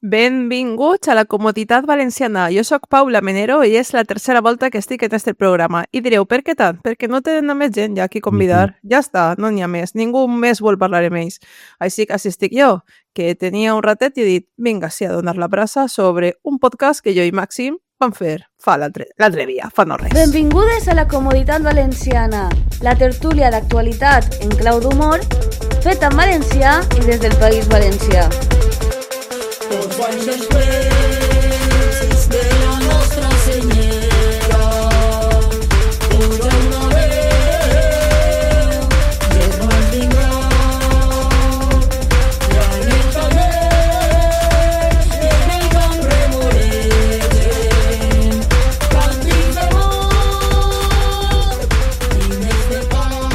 Benvinguts a la Comoditat Valenciana. Jo sóc Paula Menero i és la tercera volta que estic en este programa. I direu, per què tant? Perquè no tenen més gent ja aquí convidar. Ja està, no n'hi ha més. Ningú més vol parlar amb ells. Així que així estic jo, que tenia un ratet i he dit, vinga, sí, a donar la brasa sobre un podcast que jo i Màxim vam fer l'altre dia, fa no res. Benvingudes a la Comoditat Valenciana, la tertúlia d'actualitat en clau d'humor, feta en valencià i des del País Valencià. Tots anys després de la nostra senyera, puja una veu, més mal vindrà, la nit també, i en el camp remolegen, càntics d'amor i més de pau.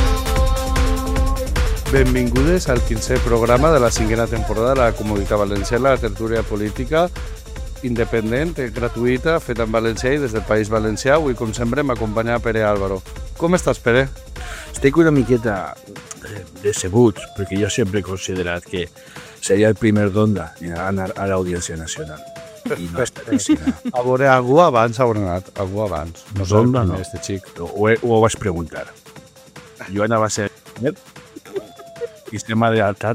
Benvingudes al 15è programa de la 5a temporada de la Comoditat Valenciana, la tertúlia política independent, gratuïta, feta en valencià i des del País Valencià. Avui, com sempre, m'acompanya Pere Álvaro. Com estàs, Pere? Estic una miqueta decebut, perquè jo sempre he considerat que seria el primer d'onda anar a l'Audiència Nacional. I no està així. A veure, algú abans haurà anat, algú abans. No d'onda, no. Este xic. Ho vaig preguntar. Jo anava a ser i se m'ha adelantat.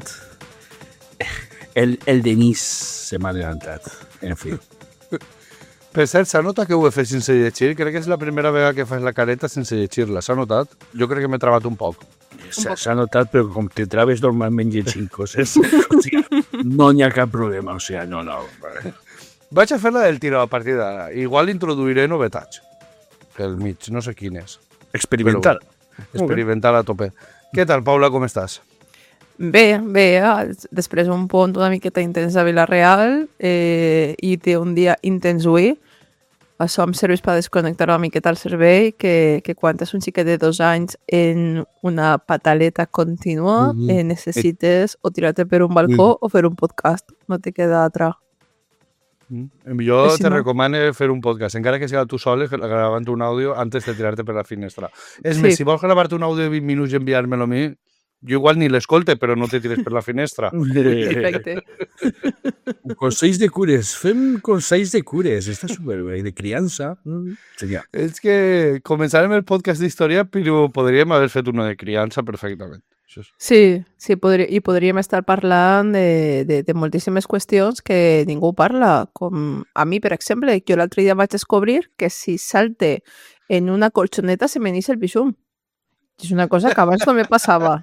El Denis se m'ha adelantat. En fi. Per cert, s'ha notat que ho he fet sense llegir? Crec que és la primera vegada que fas la careta sense llegir-la. S'ha notat? Jo crec que m'he trabat un poc. S'ha notat, però com te trabes normalment llegint coses, o sigui, no n'hi ha cap problema. O sigui, no. Vaig a fer la del tiro a partir d'ara. Igual introduiré novetats. Pel mig, no sé quines. Experimental. Experimental a tope. Què tal, Paula, com estàs? Bé, després un pont una miqueta intens a Vila-real i té un dia intens avui. Això em serveix per desconnectar una miqueta el cervell, que quan és un xiquet de 2 anys en una pataleta contínua necessites o tirar-te per un balcó o fer un podcast. No te queda altra. Jo te recomano fer un podcast, encara que sigui tu sol, gravant un àudio antes de tirar-te per la finestra. És més, si vols gravar-te un àudio de 20 minuts i enviar-me-lo a mi, jo igual ni l'escolte, però no te tires per la finestra. Perfecte. Consells de cures. Fem consells de cures. Està superbé. De criança. Seria. És que començarem el podcast d'història, però podríem haver fet uno de criança perfectament. Sí, podríem estar parlant de moltíssimes qüestions que ningú parla. Com a mi, per exemple, jo l'altre dia vaig descobrir que si salte en una colxoneta se m'inicia el pixum. És una cosa que abans no me passava.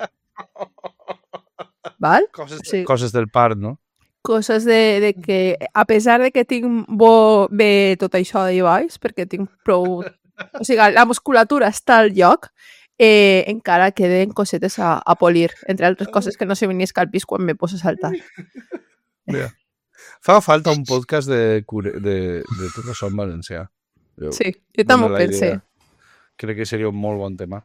Val? Coses del part, no? Coses de que, a pesar de que tinc bé tot això de baix, perquè tinc prou... O sigui, la musculatura està al lloc, encara queden cosetes a polir, entre altres coses que no se m'innisca al pis quan me poso a saltar. Fa falta un podcast de tot això en valencià. Sí, jo també ho pensé. Crec que seria un molt bon tema.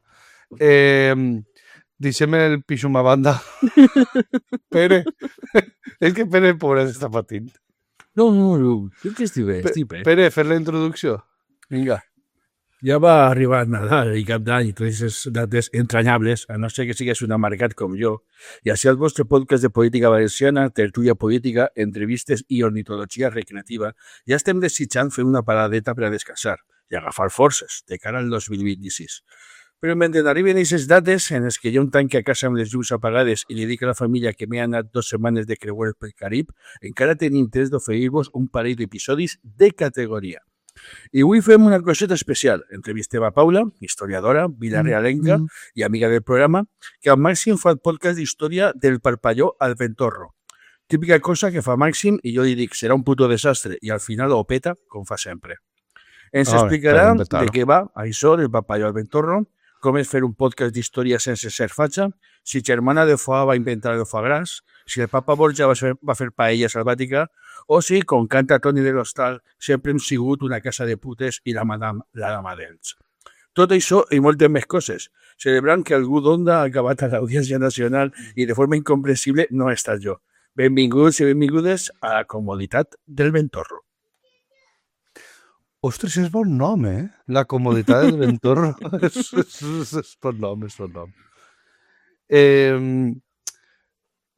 Deixem el pixum a banda. Pere, és que Pere, pobret, està patint. No, jo que estic bé. Pere, fer la introducció. Vinga. Ja va arribar Nadal i Cap d'Any i totes aquestes dates entranyables, a no ser que sigues un amargat com jo. I així el vostre podcast de política valenciana, tertúlia política, entrevistes i ornitologia recreativa, ja estem desitjant fer una paradeta per a descansar i agafar forces de cara al 2026. Però mentre arriben aquestes dates en les que jo em tanque a casa amb les llums apagades i li dic a la família que m'he anat 2 setmanes de creuer pel Carib, encara tenim interès d'oferir-vos un parell d'episodis de categoria. I avui fem una coseta especial. Entrevistem a Paula, historiadora, vilarealenca i amiga del programa, que al Màxim fa el podcast d'història del Parpalló al Ventorro. Típica cosa que fa Màxim i jo li dic serà un puto desastre i al final ho peta, com fa sempre. Ens explicarà de què va això del Parpalló al Ventorro, com és fer un podcast d'història sense ser fatxa, si Germana de Foix va inventar el foie gras, si el papa Borja va fer paella salvàtica, o si, com canta Toni de l'Hostal, sempre hem sigut una casa de putes i la dama d'ells. Tot això i moltes més coses, celebrant que algú d'onda ha acabat a l'Audiència Nacional i de forma incomprensible no ha estat jo. Benvinguts i benvingudes a la Comoditat del Ventorro. Ostres, és bon nom, La Comoditat del Ventorro. és bon nom, és bon nom.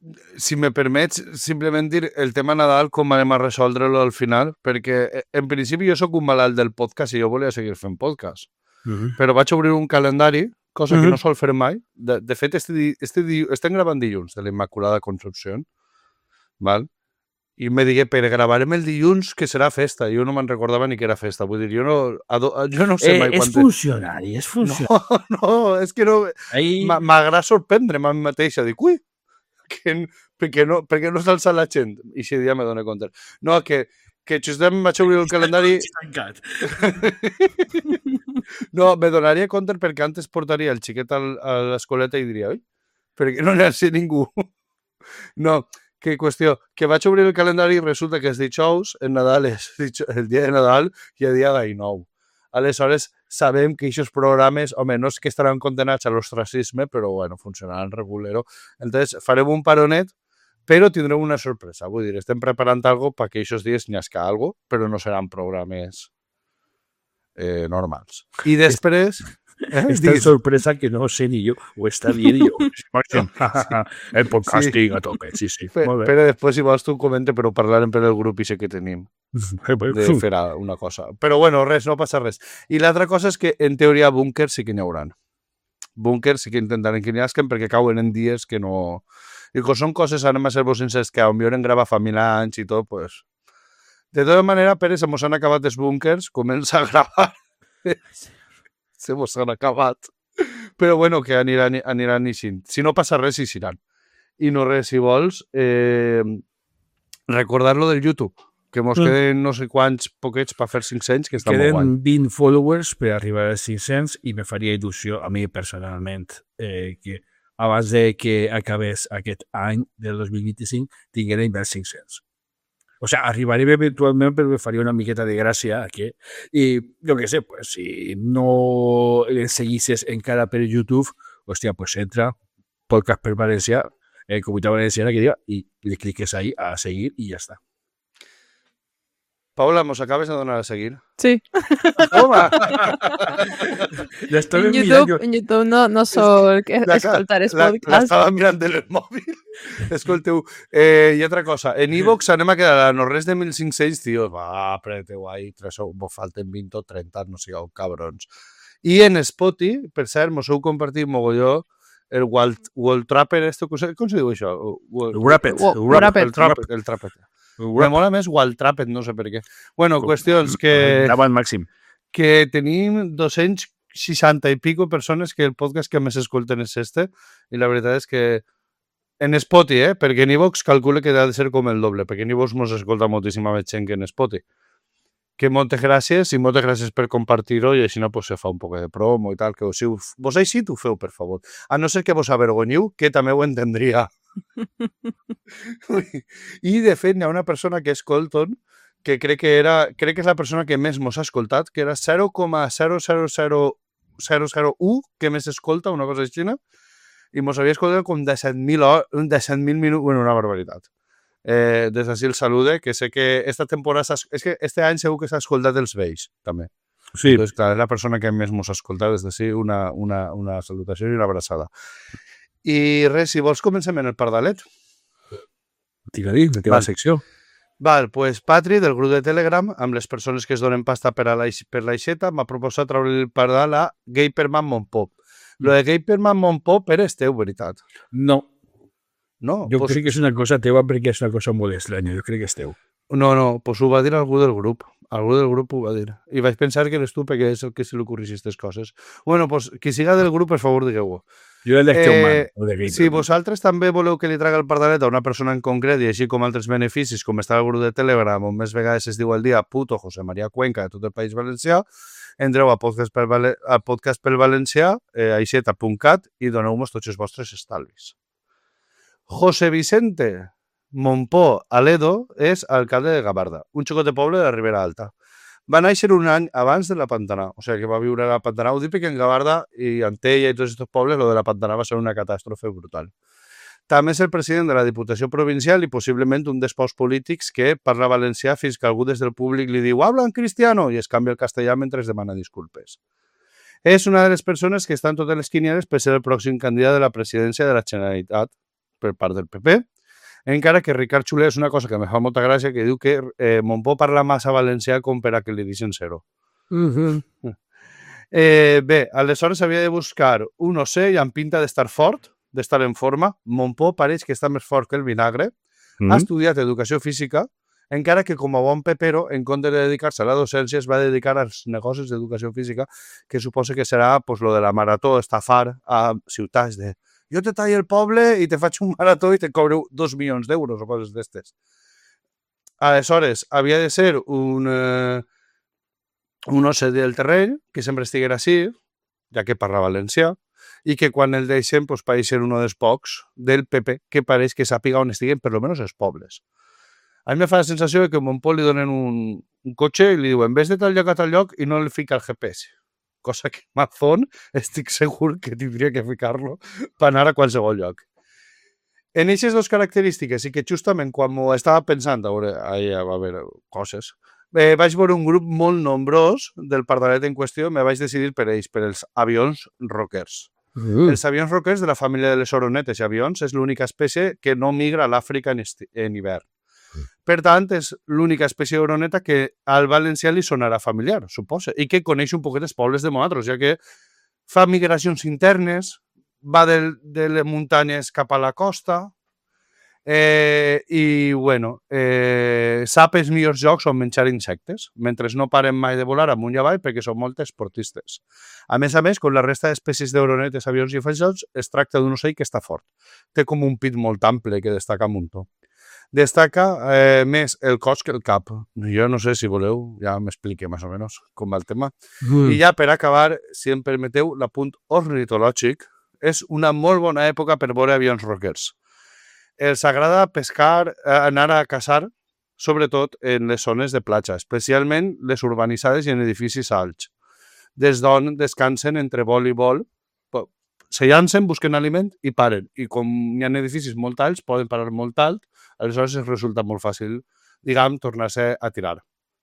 si me permets, simplement dir el tema Nadal com anem a resoldre-lo al final, perquè en principi jo sóc un malalt del podcast i jo volia seguir fent podcast. Però vaig obrir un calendari, cosa que no sol fer mai. De fet, estem gravant dilluns de la Immaculada Concepción, val? I me digué, per gravarem el dilluns que serà festa. Jo no me'n recordava ni que era festa. Vull dir, jo no sé mai és funcionari, és funcionari. No, és que no... M'agrada sorprendre'm a mi mateixa. Dic, ui, per què no s'alça la gent? I si dia me dono compte. No, que justament vaig obrir el calendari... No, me donaria compte perquè antes portaria el xiquet a l'escoleta i diria, oi, perquè no n'hi ha ningú. No, que qüestió, que vaig obrir el calendari i resulta que és dijous, el Nadal és el dia de Nadal i el dia d'ahir nou. Aleshores, sabem que aquests programes, home, no és que estaran condenats a l'ostracisme, però, bueno, funcionaran regulero. Entonces, farem un paronet, però tindrem una sorpresa. Vull dir, estem preparant alguna cosa perquè aquests dies n'hi hagi alguna cosa, però no seran programes normals. I després... Esta sorpresa que no sé ni yo, o está bien yo. El podcasting a tope, sí. Però després, si vols, tu comenta, però parlarem per el grup i sé que tenim de fer una cosa. Però bueno, res, no passa res. I l'altra cosa és que, en teoria, búnkers sí que n'hi hauran. Búnkers sí que intentaran que n'hi hagin perquè cauen en dies que no... I que són coses, anem a ser-vos sincers, que potser en gravar fa 1000 anys i tot, pues... De tota manera, Pere, se mos han acabat els búnkers, comença a gravar... Se mos han acabat. Però bueno, que aniran ixint. Si no passa res, iran. I no res, si vols, recordar-lo del YouTube, que mos queden no sé quants poquets per fer 500, que està molt guai. Queden 20 followers per arribar als 500 i me faria il·lusió, a mi personalment, que abans de que acabés aquest any del 2025 tinguérem els 500. O sea, arribaré eventualment, però me faria una miqueta de gràcia que, i jo què sé, pues, si no el seguisses encara per YouTube, hòstia, pues entra Podcast per Valencià, Comunitat Valenciana, que diga, i le cliques ahí a seguir i ja està. Paula, ¿mos acabes de donar a seguir? Sí. Toma! En YouTube no sol escoltar els podcasts. L'estava mirant en el mòbil. Escolteu, i altra cosa, en iVox anem a quedar a no res de 1.500, tio, va, apreteu ahí, vos falten 20 o 30, no sigueu cabrons. I en Spotify, per cert, mos heu compartit mogolló el Wall Trapper, com se diu això? El Trapper. Me mola més Wall Trappet, no sé per què. Bueno, qüestions que... Davant màxim. Que tenim 260 i pico persones que el podcast que més escolten és este, i la veritat és que en Spotify, perquè en iVox calcula que ha de ser com el doble, perquè en iVox mos escolta moltíssima més gent que en Spotify. Que moltes gràcies, i moltes gràcies per compartir-ho, i així pues, se fa un poc de promo i tal, que si vos així t'ho feu, per favor. A no ser que vos avergonyiu, que també ho entendria. I de fet hi ha una persona que és Colton que crec que és la persona que més mos ha escoltat, que era 0,000001 que més escolta, una cosa així, i mos havia escoltat com de 100.000 minuts, bueno, una barbaritat. Des d'ací el salude, que sé que esta temporada és que este any segur que s'ha escoltat els vells, també. Sí. Entonces, clar, és la persona que més mos ha escoltat, des d'ací una salutació i una abraçada. I res, si vols, comencem en el pardalet. Digue-li, de teva secció. Val, pues Patri, del grup de Telegram, amb les persones que es donen pasta per l'aixeta, m'ha proposat treure el pardal a Gaperman Montpop. Lo de Gaperman Montpop és teu, veritat? No. No? Jo crec que és una cosa teva perquè és una cosa molt estranya. Jo crec que és teu. No, pues ho va dir algú del grup. Algú del grup ho va dir. I vaig pensar que eres tu perquè és el que se li ocorrissin aquestes coses. Bueno, pues qui siga del grup, per favor, digueu-ho. Jo el lecteu man. Si vosaltres també voleu que li traga el pardalet a una persona en concret i així com altres beneficis, com està el grup de Telegram, on més vegades es diu al dia puto José María Cuenca de tot el País Valencià, entreu a Podcast pel Valencià, aixeta.cat, i doneu-nos tots els vostres estalvis. José Vicente Montpó Aledo és alcalde de Gavarda, un xicot de poble de la Ribera Alta. Va néixer un any abans de la Pantanà, o sigui que va viure a la Pantanà. Ho dic perquè en Gavarda i Antella i tots aquests pobles, lo de la Pantanà va ser una catàstrofe brutal. També és el president de la Diputació Provincial i possiblement un dels pocs polítics que parla valencià fins que algú des del públic li diu «Habla en cristiano» i es canvia el castellà mentre es demana disculpes. És una de les persones que estan totes les quinieles per ser el pròxim candidat de la presidència de la Generalitat per part del PP. Encara que Ricard Xuler és una cosa que me fa molta gràcia, que diu que Montpó parla massa valencià com per a que li deixen ser-ho. Bé, aleshores havia de buscar un ocell amb pinta d'estar fort, d'estar en forma. Montpó pareix que està més fort que el vinagre. Ha estudiat educació física, encara que com a bon pepero, en compte de dedicar-se a la docència, es va dedicar als negocis d'educació física, que suposa que serà pues, lo de la marató, estafar a ciutats de jo te tallo el poble i te faig un marató i te cobreu 2 milions d'euros o coses d'estes. Aleshores, havia de ser un ocell del terreny, que sempre estiguera així, ja que parla valencià, i que quan el deixen pues, pareix ser un dels pocs del PP que pareix que sàpiga on estiguen per lo menos els pobles. A mi me fa la sensació que a Montpó li donen un cotxe i li diuen vés de tal lloc a tal lloc i no li fica el GPS. Cosa que Mazón estic segur que tindria que ficar-lo per anar a qualsevol lloc. En aquestes dues característiques, i que justament quan m'ho estava pensant, a veure coses, vaig veure un grup molt nombrós del pardalet en qüestió, me vaig decidir per ells, per els avions roquers. Els avions roquers de la família de les oronetes i avions és l'única espècie que no migra a l'Àfrica en hivern. Per tant, és l'única espècie d'oroneta que al valencià li sonarà familiar, suposa, i que coneix un poquet els pobles de nosaltres, ja que fa migracions internes, va de les muntanyes cap a la costa, i, bueno, sap els millors llocs on menjar insectes, mentre no paren mai de volar amunt i avall perquè són molt esportistes. A més, com la resta d'espècies d'oronetes, avions i feixots, es tracta d'un ocell que està fort. Té com un pit molt ample que destaca un muntó. Destaca més el cos que el cap. Jo no sé si voleu, ja m'explique més o menys com va el tema. I ja per acabar, si em permeteu, l'apunt ornitològic és una molt bona època per veure avions roquers. Els agrada pescar, anar a caçar, sobretot en les zones de platja, especialment les urbanitzades i en edificis alts. Des d'on descansen entre vol i vol, se llancen, busquen aliment i paren. I com hi ha edificis molt alts, poden parar molt alt, aleshores es resulta molt fàcil, diguem, tornar-se a tirar.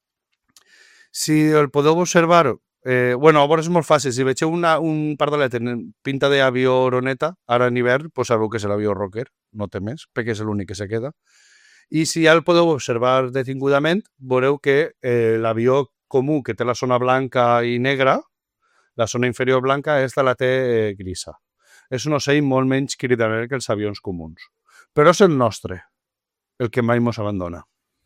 Si el podeu observar, bueno, a veure és molt fàcil, si vegeu un pardalet en pinta d'avió oroneta, ara en hivern, pues sabeu que és l'avió rocker, no té més, perquè és l'únic que se queda. I si ja el podeu observar detingudament, veureu que l'avió comú, que té la zona blanca i negra, la zona inferior blanca, esta la té grisa. És un ocell molt menys cridaner que els avions comuns. Però és el nostre, el que mai mos abandona.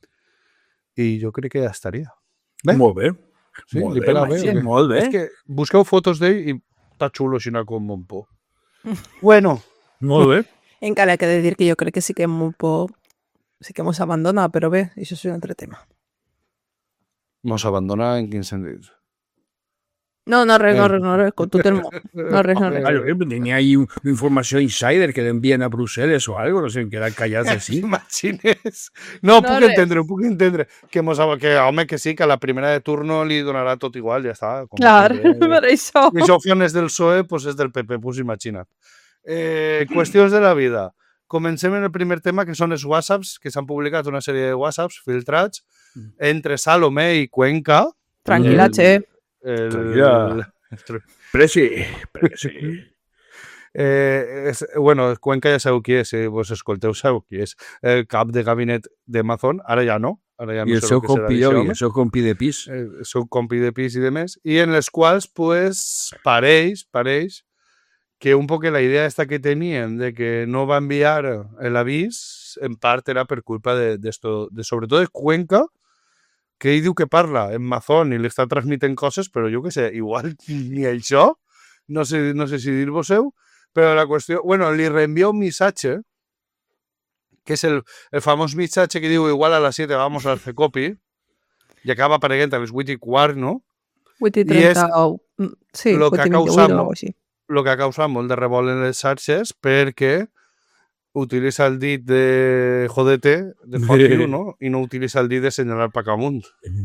I jo crec que ja estaria. Bé? Molt bé. Sí, molt li pega bé. Molt bé. És que busqueu fotos d'ell i està xulo així com Montpó. Bueno. Molt bé. Encara que he de dir que jo crec que sí que Montpó sí que mos abandona, però bé, això és un altre tema. Mos abandona en quin sentit? No, res, con tu termo. No res. Claro, tenía ahí una información insider que le envían a Bruselas o algo, no sé, quedan callados así. Imagines? No, puc entendre. Que home, que sí, que a la primera de turno li donarà tot igual, ja està. Clar, per això. I això és del PSOE, pues és del PP, pues imagina't. Qüestions de la vida. Comencem en el primer tema, que són els whatsapps, que s'han publicat una sèrie de whatsapps filtrats entre Salomé i Cuenca. Tranquil·la, che. Però sí. Bueno, Cuenca ja sabeu qui és, vos escolteu, sabeu qui és. El cap de gabinet de Mazón, ara ja no. I el seu compi de pis. El seu compi de pis i de més. I en les quals, pues, pareix que un poc la idea esta que tenien de que no va enviar l'avís, en part era per culpa de sobretot de Cuenca, que ell diu que parla en Mazón i li està transmitent coses, però jo què sé, igual ni això, no sé si dir-vos-heu, però la qüestió... Bueno, li reenvia un missatge, que és el famós missatge que diu igual a les 7 vamos al Cecopi, i acaba apareguent a les 8:15, no? 8:30, sí, 8:28 o alguna així. El que ha causat molt de revolt en les xarxes perquè utilitza el dit de jodete, de fuck you, ¿no? I no utilitza el dit de senyalar Pacamunt.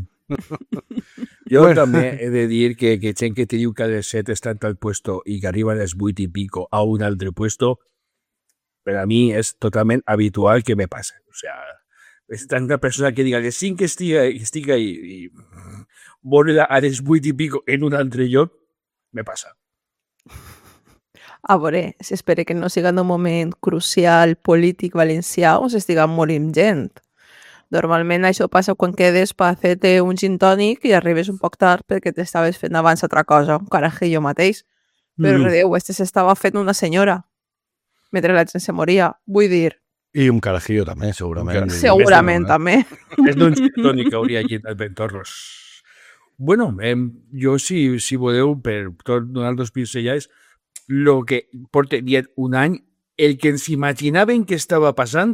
Jo també he de dir que gent que te diu que a les 7 està en tal puesto i que arriba a les 8 y pico a un altre puesto, per a mi és totalment habitual que me passa. O sea, és tanta persona que diga que sí que estic ahí i veure a les 8 y pico en un altre lloc, me passa. A veure, s'espera que no siga en un moment crucial polític valencià on s'estiga morint gent. Normalment això passa quan quedes per fer-te un gin tònic i arribes un poc tard perquè t'estaves fent abans altra cosa, un carajillo mateix. Però, redeu, s'estava fent una senyora mentre la gent se moria. Vull dir... I un carajillo també, segurament. Segurament, també. És d'un gin tònic que hauria llit als Ventorros. Bueno, jo, si voleu, per donar-los pinzellades, el que porta dient un any, el que ens imaginaven que estava passant.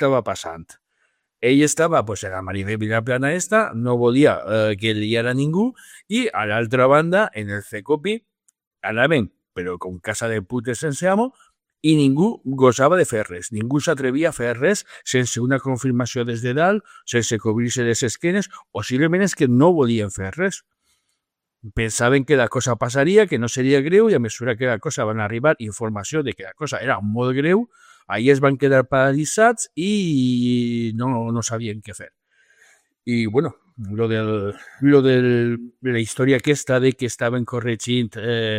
Ell estava en la Maribel Vilaplana no volia que liara ningú, i a l'altra banda, en el CECOPI, anaven, però com casa de putes sense amo, i ningú gosava de fer res. Ningú s'atrevia a fer res sense una confirmació des de dalt, sense cobrir-se les esquenes, o simplement és que no volien fer res. Pensaven que la cosa passaria, que no seria greu, i a mesura que la cosa van arribar informació de que la cosa era molt greu, ahí es van quedar paralitzats i no sabien què fer. I, bueno, lo de la història aquesta de que estaven corregint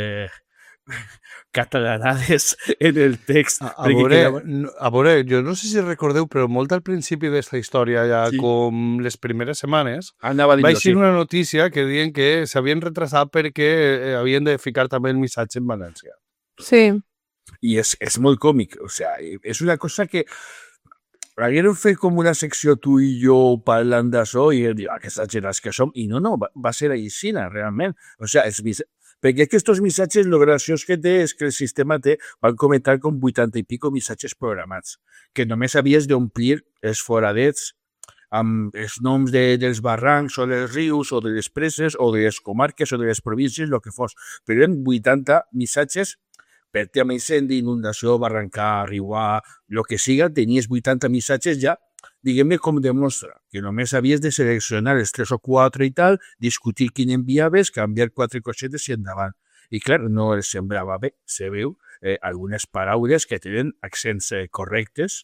catalanades en el text. A veure, jo no sé si recordeu, però molt al principi d'esta història, ja com les primeres setmanes, va ser una notícia que diuen que s'havien retrasat perquè havien de ficar també el missatge en valencià. Sí. I és molt còmic, o sigui, és una cosa que hagueren fet com una secció tu i jo parlant d'això i dir, que exagerats que som, i no, va ser així, realment. O sigui, perquè aquests missatges, el graciós que té és que el sistema van comentar com 80 i pico missatges programats, que només havies d'omplir els foradets amb els noms dels barrancs o dels rius o de les preses o de les comarques o de les províncies, el que fos. Però eren 80 missatges per tema incendi, inundació, barrancar, riuar, el que siga, tenies 80 missatges ja, diguem-ne com demostra, que només havies de seleccionar els 3 o 4 i tal, discutir quin enviaves, canviar 4 cosetes i endavant. I clar, no els semblava bé, se veu, algunes paraules que tenen accents correctes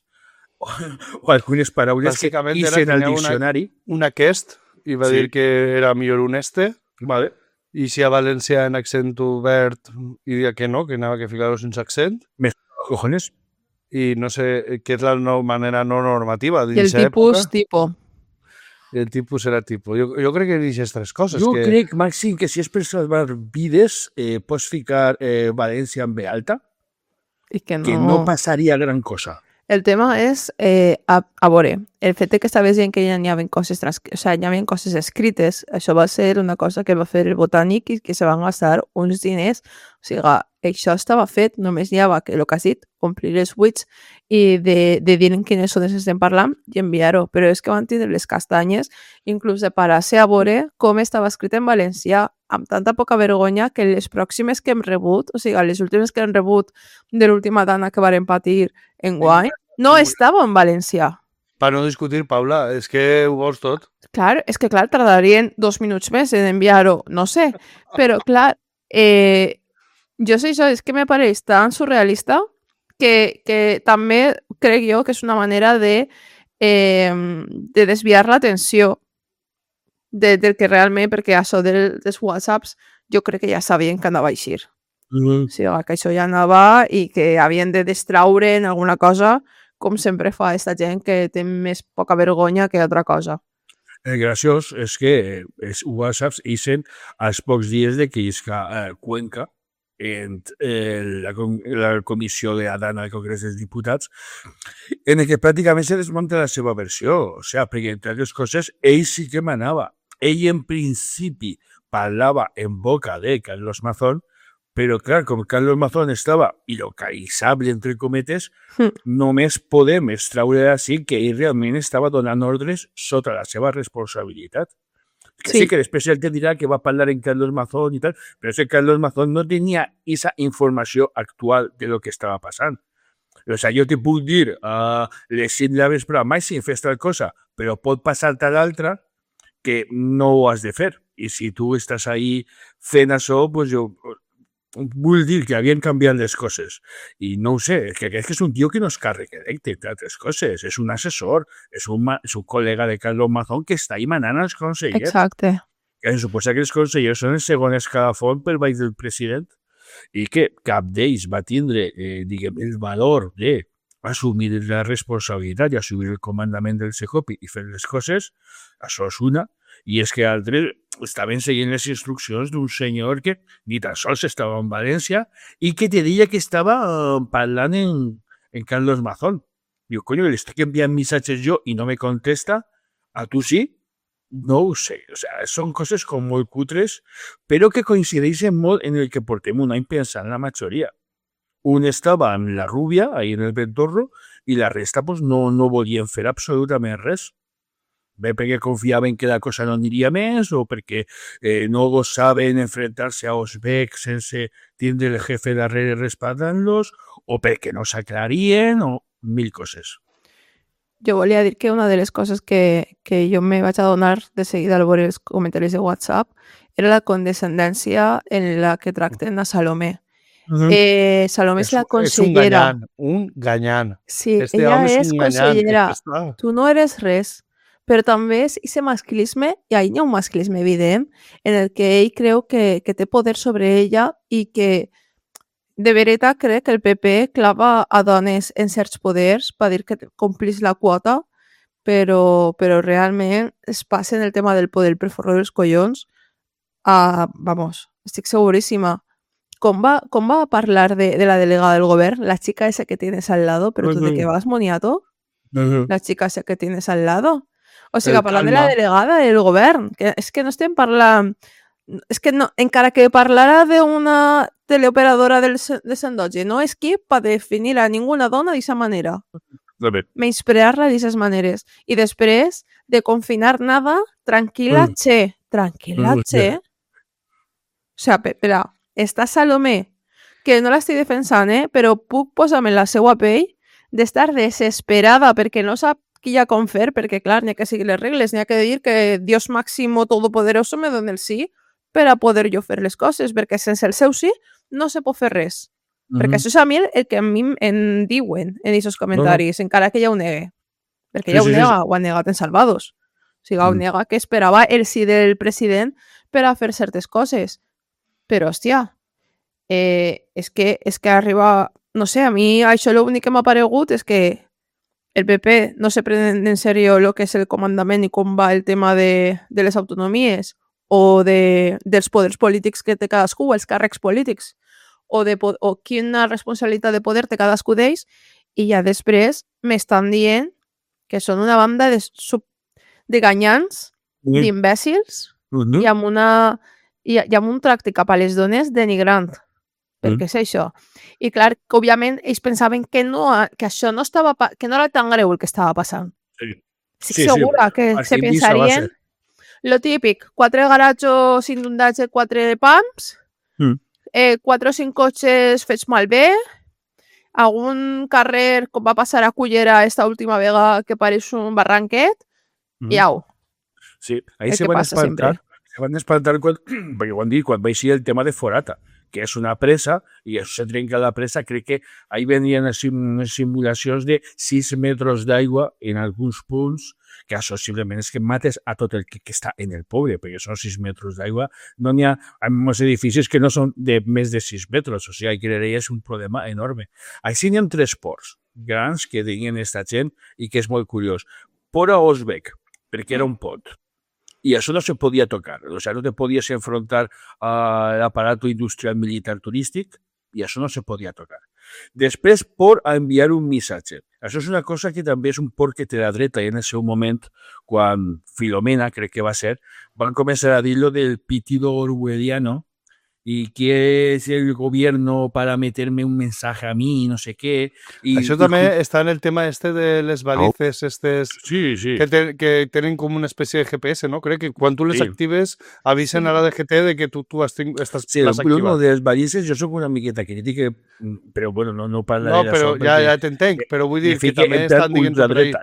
o algunes paraules que isen al diccionari. Un aquest, i va dir que era millor un este, vale. I si a València en accent obert i dia que no, que anava que ficar-ho sense accent. Més cojones. I no sé què és la manera no normativa dins època. I el tipus, tipo. El tipus serà tipus. Jo crec que digues 3 coses. Jo crec, Màxim, que si és per salvar vides, pots ficar València en B alta, i que no passaria gran cosa. El tema és, a veure, el fet que estaves dient que hi havia coses escrites, això va ser una cosa que va fer el Botànic i que se van gastar uns diners. O sigui, això estava fet, només hi havia que el que has dit, omplir els buits i de dir en quines zones estem parlant i enviar-ho. Però és que van tindre les castanyes, inclús de parar-se a veure com estava escrit en valencià, amb tanta poca vergonya que les pròximes que hem rebut, o sigui, les últimes que hem rebut de l'última dana que varen patir en guany, no estava en valencià. Per no discutir, Paula, és que ho vols tot. Clar, és que clar, tardarien 2 minuts més en enviar-ho, no sé, però clar, jo sé això, és que me pareix tan surrealista que també crec jo que és una manera de desviar l'atenció del que realment, perquè això dels whatsapps jo crec que ja sabien que anava a eixir. O sigui, que això ja anava i que havien de distraure en alguna cosa, com sempre fa aquesta gent que té més poca vergonya que altra cosa. El graciós és que els whatsapps ixen als pocs dies de que isca Cuenca en la comissió de Adana del Congrés dels Diputats, en què pràcticament se desmunta la seva versió. O sigui, perquè entre altres coses, ell sí que manava. Ell en principi parlava en boca de Carlos Mazón, però clar, com Carlos Mazón estava il·localitzable, entre cometes, només podem extraure d'ací que ell realment estava donant ordres sota la seva responsabilitat. Que sí, que després ell te dirà que va parlar en Carlos Mazón i tal, però és que Carlos Mazón no tenia aquesta informació actual de lo que estava passant. O sigui, jo te puc dir les síl·labes, però mai si fes tal cosa, però pot passar tal altra que no ho has de fer. I si tu estàs ahí fent això, pues jo vull dir que havien canviat les coses. I no ho sé, és que és un tio que no es carrega d'altres coses. És un assessor, és un col·lega de Carlos Mazón que està ahí manant als consellers. Exacte. Que se suposa que els consellers són el segon escalafon per baix del president. i que cap d'ells va tindre diguem, el valor d'assumir la responsabilitat i assumir el comandament del CEJOP i fer les coses, això és una, i és que altres estaven seguint les instruccions d'un senyor que ni tan sols estava en València i que te deia que estava parlant en Carlos Mazón. Diu, coño, le estic enviant missatges jo i no me contesta, a tu sí? No ho sé. O sea, són coses com molt cutres, però que coincideixen molt en el que portem un any pensant la majoria. Un estava amb la rúbia, ahí en el Ventorro, i la resta pues, no volien fer absolutament res. Bé perquè confiaven que la cosa no aniria més o perquè no gosaven enfrontar-se a Osbeck sense tindre el jefe darrere respaldant-los o perquè no s'aclarien o mil coses. Jo volia dir que una de les coses que jo me vaig adonar de seguida al veure els comentaris de WhatsApp era la condescendència en la que tracten a Salomé. Salomé és la consellera. És un ganyant. Sí, ella és consellera. Tu no eres res. Però també és aquest masclisme, i ahí hi ha un masclisme evident, en el que ell creu que té poder sobre ella i que de veritat crec que el PP clava a dones en certs poders per dir que complís la quota, però realment es passa en el tema del poder per forrar els collons. Vamos, estic seguríssima. Com va parlar de la delegada del govern, la chica esa que tienes al lado, pero tú de qué vas, moniato? La chica esa que tienes al lado. O sigui, parlant de la delegada del govern, que és que no estem parlant... És que no, encara que parlara d'una teleoperadora de Sandoge, no és qui per definir a ninguna dona d'aquesta manera. Menysprear-la d'aquestes maneres. I després de confinar nada, tranquil·la, che. Tranquil·la, che. O sigui, espera, està Salomé, que no l'estic defensant, però puc posar-me en la seva pell d'estar desesperada perquè no sap qui hi ha com fer, perquè clar, n'hi ha que seguir les regles, n'hi ha que dir que Dios máximo todopoderoso me doni el sí per a poder jo fer les coses, perquè sense el seu sí no se pot fer res. Perquè això és a mi el que a mi em diuen en aquests comentaris, encara que ja ho negue. Perquè ja ho nega, ho ha negat en Salvados. O sigui, ho nega que esperava el sí del president per a fer certes coses. Però, hòstia, és que arriba... No sé, a mi això l'únic que m'ha aparegut és que el PP no se pren en serio lo que és el comandament i com va el tema de les autonomies o dels poders polítics que té cadascú, els càrrecs polítics, o quina responsabilitat de poder té cadascú d'ells, i ja després m'estan dient que són una banda de ganyants, d'imbècils, i amb un tracte cap a les dones denigrant. Perquè és això. I clar, que òbviament ells pensaven que això no estava, que no era tan greu el que estava passant. Estic segura que se pensarien lo típic, 4 garatjos inundats de 4 pams, 4 o 5 cotxes fets malbé, algun carrer, com va passar a Cullera esta última vegada, que pareix un barranquet, i au. Sí, ahí se van a espantar perquè ho han dit, quan va eixir el tema de Forata, que és una presa, i això se trenca la presa, crec que ahí venien unes simulacions de 6 metres d'aigua en alguns punts, que això simplement és que mates a tot el que està en el poble, perquè són 6 metres d'aigua. No n'hi ha molts edificis que no són de més de 6 metres, o sigui, que és un problema enorme. Així n'hi ha 3 ports grans que tenien aquesta gent i que és molt curiós. Port a Osbeck, perquè era un pont. Y eso no se podía tocar, o sea, no te podías enfrentar al aparato industrial militar turístic i això no se podia tocar. Després, por a enviar un missatge. Això és una cosa que també és un por que té la dreta i en el seu moment, quan Filomena, crec que va ser, van començar a dir lo del pitido orwelliano y que es el gobierno para meterme un mensaje a mí, no sé què. Això també està en el tema este de les balices estes que tenen com una espècie de GPS, no? Crec que quan tu les actives avisen a la DGT de que tu estàs activat. Uno de les balices, jo soc una miqueta crítica, però bueno, no parlaré d'això. No, però ja t'entenc, però vull dir que també estan dient per ahí.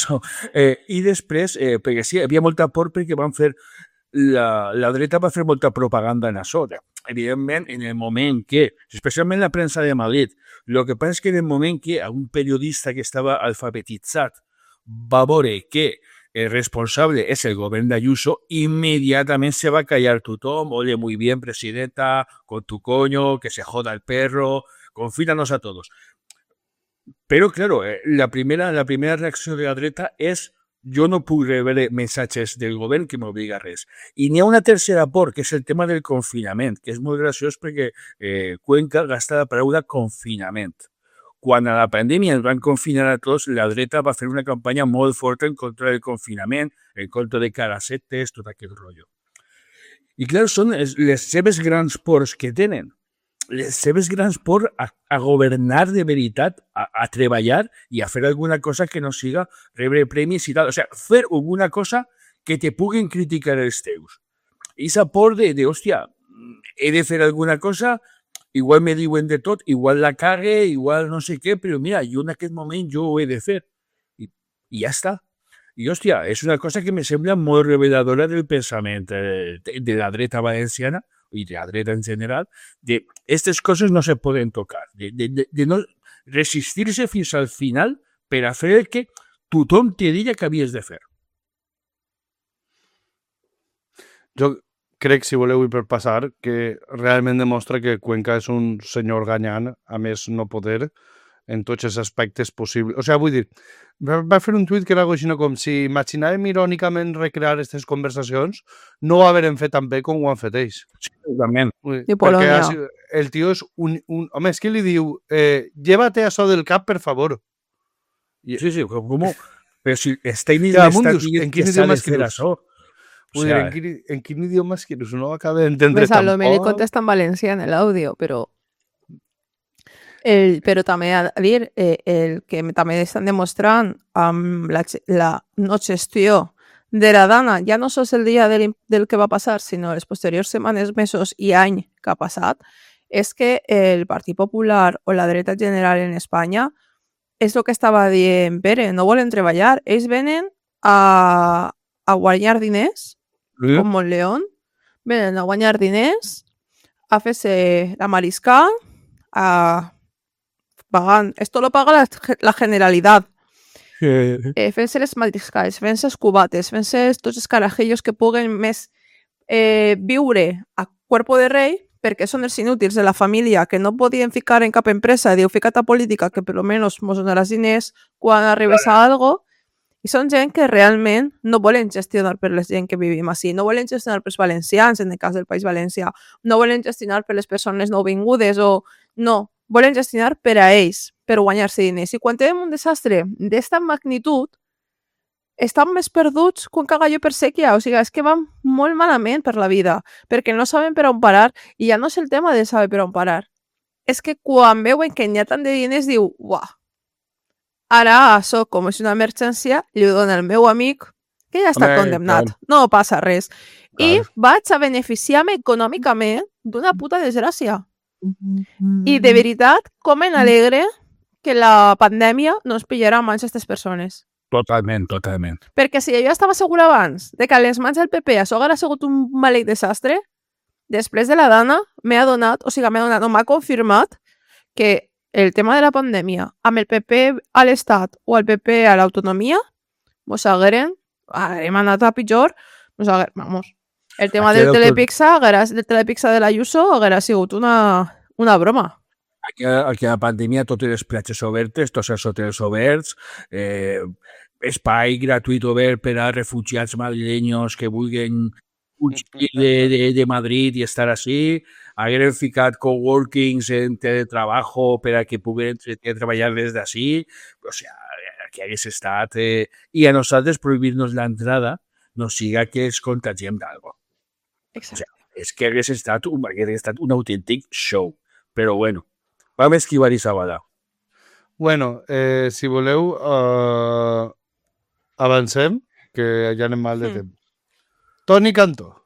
I després, perquè sí, hi havia molta por perquè van fer la dreta va fer molta propaganda en això. Evidentment, en el moment que, especialment la premsa de Madrid, el que passa és que en el moment que un periodista que estava alfabetitzat va veure que el responsable es el gobierno de Ayuso, inmediatamente se va a callar tothom. Oye, muy bien, presidenta, con tu coño, que se joda el perro, confínanos a todos. Pero, claro, la primera reacció de la dreta és jo no puc rebre missatges del govern que m'obliga a res. I n'hi ha una tercera por, que és el tema del confinament, que és molt graciós perquè Cuenca gasta la paraula confinament. Quan a la pandèmia ens van confinar a tots, la dreta va fer una campanya molt forta en contra del confinament, en contra de caracetes, tot aquest rotllo. I, clar, són les seves grans pors que tenen. Les seves grans por a governar de veritat, a treballar i a fer alguna cosa que no siga rebre premis i tal. O sigui, fer alguna cosa que te puguin criticar els teus. I esa por de hòstia, he de fer alguna cosa, igual me diuen de tot, igual la cague, igual no sé què, però mira, jo en aquest moment jo ho he de fer. I ja està. I, hòstia, és una cosa que me sembla molt reveladora del pensament de la dreta valenciana, i de la dreta en general, de aquestes coses no se poden tocar, de no resistir-se fins al final per a fer el que tothom te diria que havies de fer. Jo crec, si voleu, i per passar, que realment demostra que Cuenca és un senyor ganyant, a més no poder, en tots els aspectes possibles. O sigui, vull dir, va fer un tuit que era així com si imaginàvem irònicament recrear aquestes conversacions, no ho haurem fet tan bé com ho han fet ells. Sí, també. Perquè el tio és un... Home, és que li diu, llévate això del cap, per favor. Sí, com... Però si Steini m'està dient que s'ha de fer això. Vull dir, en quin idioma escrius? No acaba d'entendre tampoc. Pues a lo mejor contesta en valencià en el audio, però... Però també a dir el que també estan demostrant amb la no gestió de la dana, ja no sols el dia del que va passar, sinó les posteriors setmanes, mesos i any que ha passat, és que el Partit Popular o la dreta general en Espanya és el que estava dient Pere, no volen treballar, ells venen a guanyar diners, com Montleón, venen a guanyar diners, a fer-se la mariscal, pagant. Esto lo paga la Generalitat. Fent-se les mariscals, fent-se els cubates, fent-se tots els carajillos que puguen més viure a cuerpo de rei, perquè són els inútils de la família que no podien ficar en cap empresa, diu, fica't a política, que per lo menos mos donaràs diners quan arribes a algo, i són gent que realment no volen gestionar per la gent que vivim així, no volen gestionar pels valencians, en el cas del País Valencià, no volen gestionar per les persones nouvingudes o no, volen gestionar per a ells, per guanyar-se diners. I quan tenim un desastre d'esta magnitud, estan més perduts que un cagalló per sèquia. O sigui, és que van molt malament per la vida, perquè no saben per on parar, i ja no és el tema de saber per on parar. És que quan veuen que n'hi ha tant de diners, diu, uah, ara això, com és una emergència, li ho dona el meu amic, que ja està condemnat, no passa res. I vaig a beneficiar-me econòmicament d'una puta desgràcia. I de veritat, com en alegre que la pandèmia no ens pillarà a mans aquestes persones. Totalment. Perquè si jo estava segura abans de que a les mans del PP això haguera sigut un maleït desastre, després de la dana m'ha confirmat que el tema de la pandèmia amb el PP a l'Estat o el PP a l'autonomia haguem anat a pitjor, vamos. El tema del Telepizza de l'Ayuso haguera sigut una broma. Aquí a la pandèmia totes les platges obertes, tots els hotels oberts, espai gratuït obert per a refugiats madrileños que vulguin fugir de Madrid i estar així, hagueren ficat coworkings en teletrabajo per a que puguen treballar des d'ací, o sigui, que hagués estat... I a nosaltres prohibir-nos l'entrada no siga que els contagiem d'algo. Exacte. O sigui, és que hagués estat un autèntic show. Però bueno, vam esquivar i Sabadà. Bueno, si voleu, avancem, que ja anem mal de temps. Toni Cantó.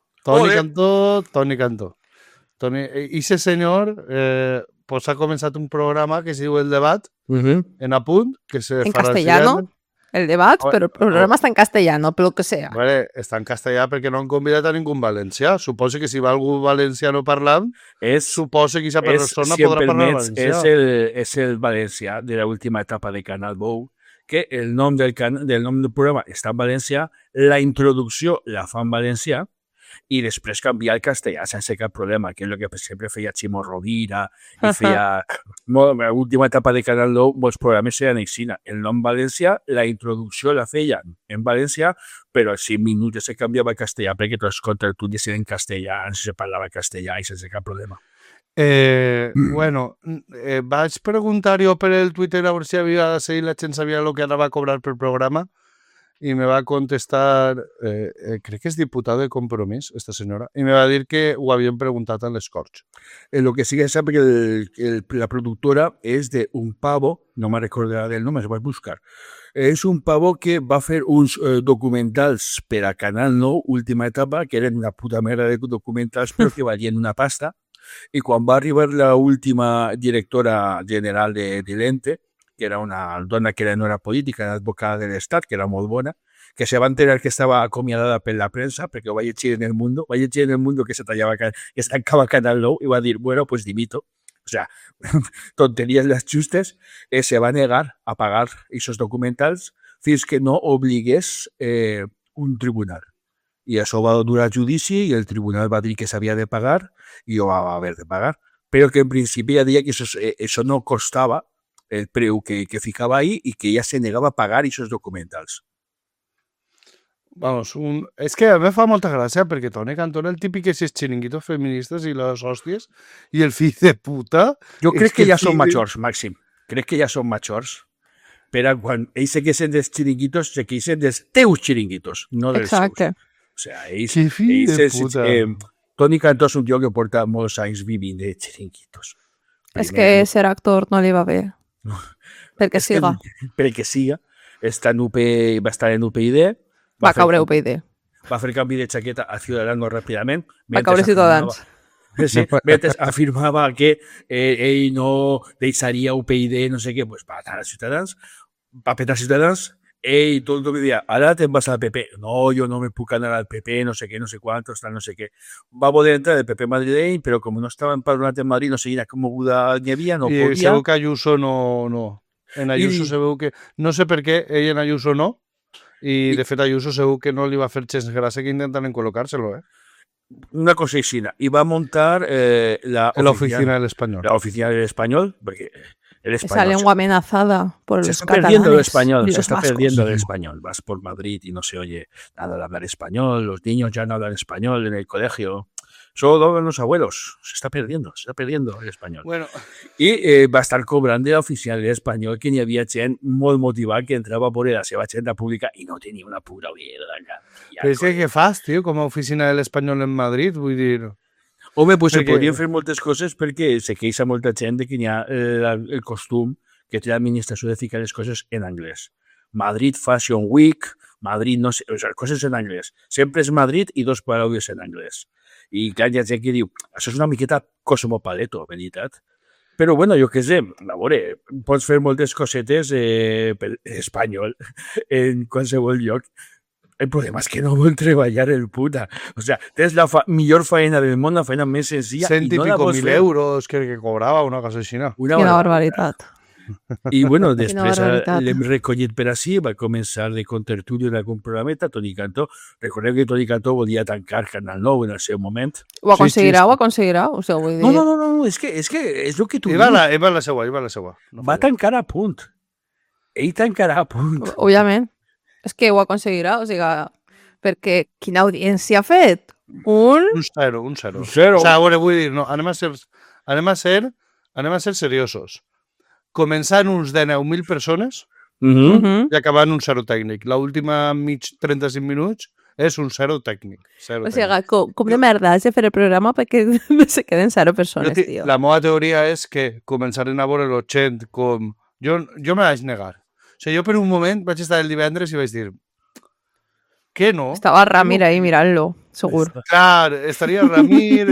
I ese senyor pues ha començat un programa que es diu El Debat, en Apunt, que se en farà castellano, el debat, però el programa està en castellano, però que sea. Vale, està en castellà perquè no han convidat a ningú valencià. Suposo que si va algú valenciano parlant, suposo que aquesta persona podrà parlar valencià. És el valencià de l'última etapa de Canal Bou, que el nom del programa està en valencià, la introducció la fa en valencià i després canviar al castellà sense cap problema, que és el que sempre feia Ximo Rovira i feia... L'última etapa de Canal 9, molts programes eren així. El nom valencià, la introducció la feien en valencià, però als 5 minuts se canviava al castellà perquè tots els contertulis eren en castellà, se parlava castellà i sense cap problema. Vaig preguntar jo per el Twitter a veure si havia de seguir la gent sabia el que anava a cobrar per programa i me va contestar, crec que és diputada de Compromís, esta senyora, i me va dir que ho havien preguntat a l'Escorch. Lo que sí que sap que la productora és d'un pavo, no me recordarà del nom, es vaig buscar. És un pavo que va fer uns documentals per a Canal 9, última etapa, que eren una puta merda de documentals, però que valien una pasta. I quan va arribar l'última directora general de l'ente, que era una dona que no era política, era advocada de l'Estat, que era molt bona, que se va enterar que estava acomiadada per la premsa, perquè ho va llegir en El Mundo, que se tancava Canal 9 i va dir, bueno, pues dimito. O sea, tonteries les justes, se va negar a pagar aquests documentals fins que no obligués un tribunal. I això va durar judici i el tribunal va dir que s'havia de pagar i ho va haver de pagar. Però que en principi ja deia que això no costava el preu que ficava ahí i que ja se negava a pagar aquests documentals. Vamos, és que a mi fa molta gràcia perquè Toni Cantó el típic que és xiringuitos feministes i les hòsties i el fill de puta... Jo crec que ja són majors, Màxim. Crec que ja són majors. Però quan ells se queixen dels xiringuitos, se queixen dels teus xiringuitos, no dels Exacte. seus. O sigui, ells Toni Cantó és un tio que porta molts anys vivint de xiringuitos. És que ser actor no li va bé. Perquè siga. Perquè siga. Va estar en UPyD. Va caure UPyD. Va fer canvi de xaqueta a Ciudadanos ràpidament. Va caure Ciutadans. Sí, mentre afirmava que ell no deixaria UPyD, no sé què, pues va anar a Ciutadans, va petar Ciutadans. Ell tot el dia, ara te'n vas al PP. No, jo no me puc anar al PP, no sé què, no sé quantos, tal, no sé què. Va poder entrar al PP madrileny, però com no estava empadronat en Madrid, no sé com moguda n'hi havia, no podia. I segur que Ayuso no. En Ayuso se veu que... No sé per què ell en Ayuso no, i de fet Ayuso segur que no li va fer gens gràcia que intenten col·locar-se-lo, Una cosa així. I va muntar l'oficina de l'Espanyol. L'oficina de l'Espanyol, perquè... Esa lengua amenazada por los Se catalanes. está perdiendo el español. Vas por Madrid y no se oye nada de hablar español. Los niños ya no hablan español en el colegio. Solo hablan los abuelos. Se está perdiendo el español. Bueno. I va estar cobrant de l'oficial de l'espanyol que n'hi havia gent molt motivada que entrava a veure la seva agenda pública i no tenia una pura idea. Però és que què fas, tio, com a oficina de l'Espanyol en Madrid? Vull dir... Home, pues se podrien fer moltes coses perquè se queixa molta gent que hi ha el costum que té l'administració de ficar les coses en anglès. Madrid Fashion Week, Madrid no sé, o sigui, coses en anglès. Sempre és Madrid i 2 paraules en anglès. I clar, hi ha gent que diu, això és una miqueta cosmopaleto, veritat. Però bueno, jo què sé, a veure, pots fer moltes cosetes per espanyol en qualsevol lloc. El problema és que no vol treballar el puta. O sea, tens la millor feina del món, la feina més senzilla, i no la vols fer. 100 i pico mil euros que cobrava, una cosa així. Quina barbaritat. I bueno, després l'hem recollit per així, va començar de contertulio en algun programeta, Toni Cantó. Recordeu que Toni Cantó volia tancar Canal 9 en el seu moment. Ho aconseguirà? O sigui, vull dir... No, és que és el que tu dius. Va la seua. Va tancar a punt. Ell tancarà a punt. Òbviament. És que ho aconseguirà, o sigui, perquè quina audiència ha fet? Un 0. O sigui, a veure, vull dir, no, anem a ser seriosos. Començant uns 19.000 persones i acabant un 0 tècnic. L'última 35 minuts és un 0 tècnic. O sigui, com de merda has de fer el programa perquè se queden 0 persones, tio. La meva teoria és que començaren a veure la gent com... Jo me vaig negar. O sigui, jo per un moment vaig estar el divendres i vaig dir què no? Estava Ramir ahí mirant-lo, segur. Clar, estaria Ramir,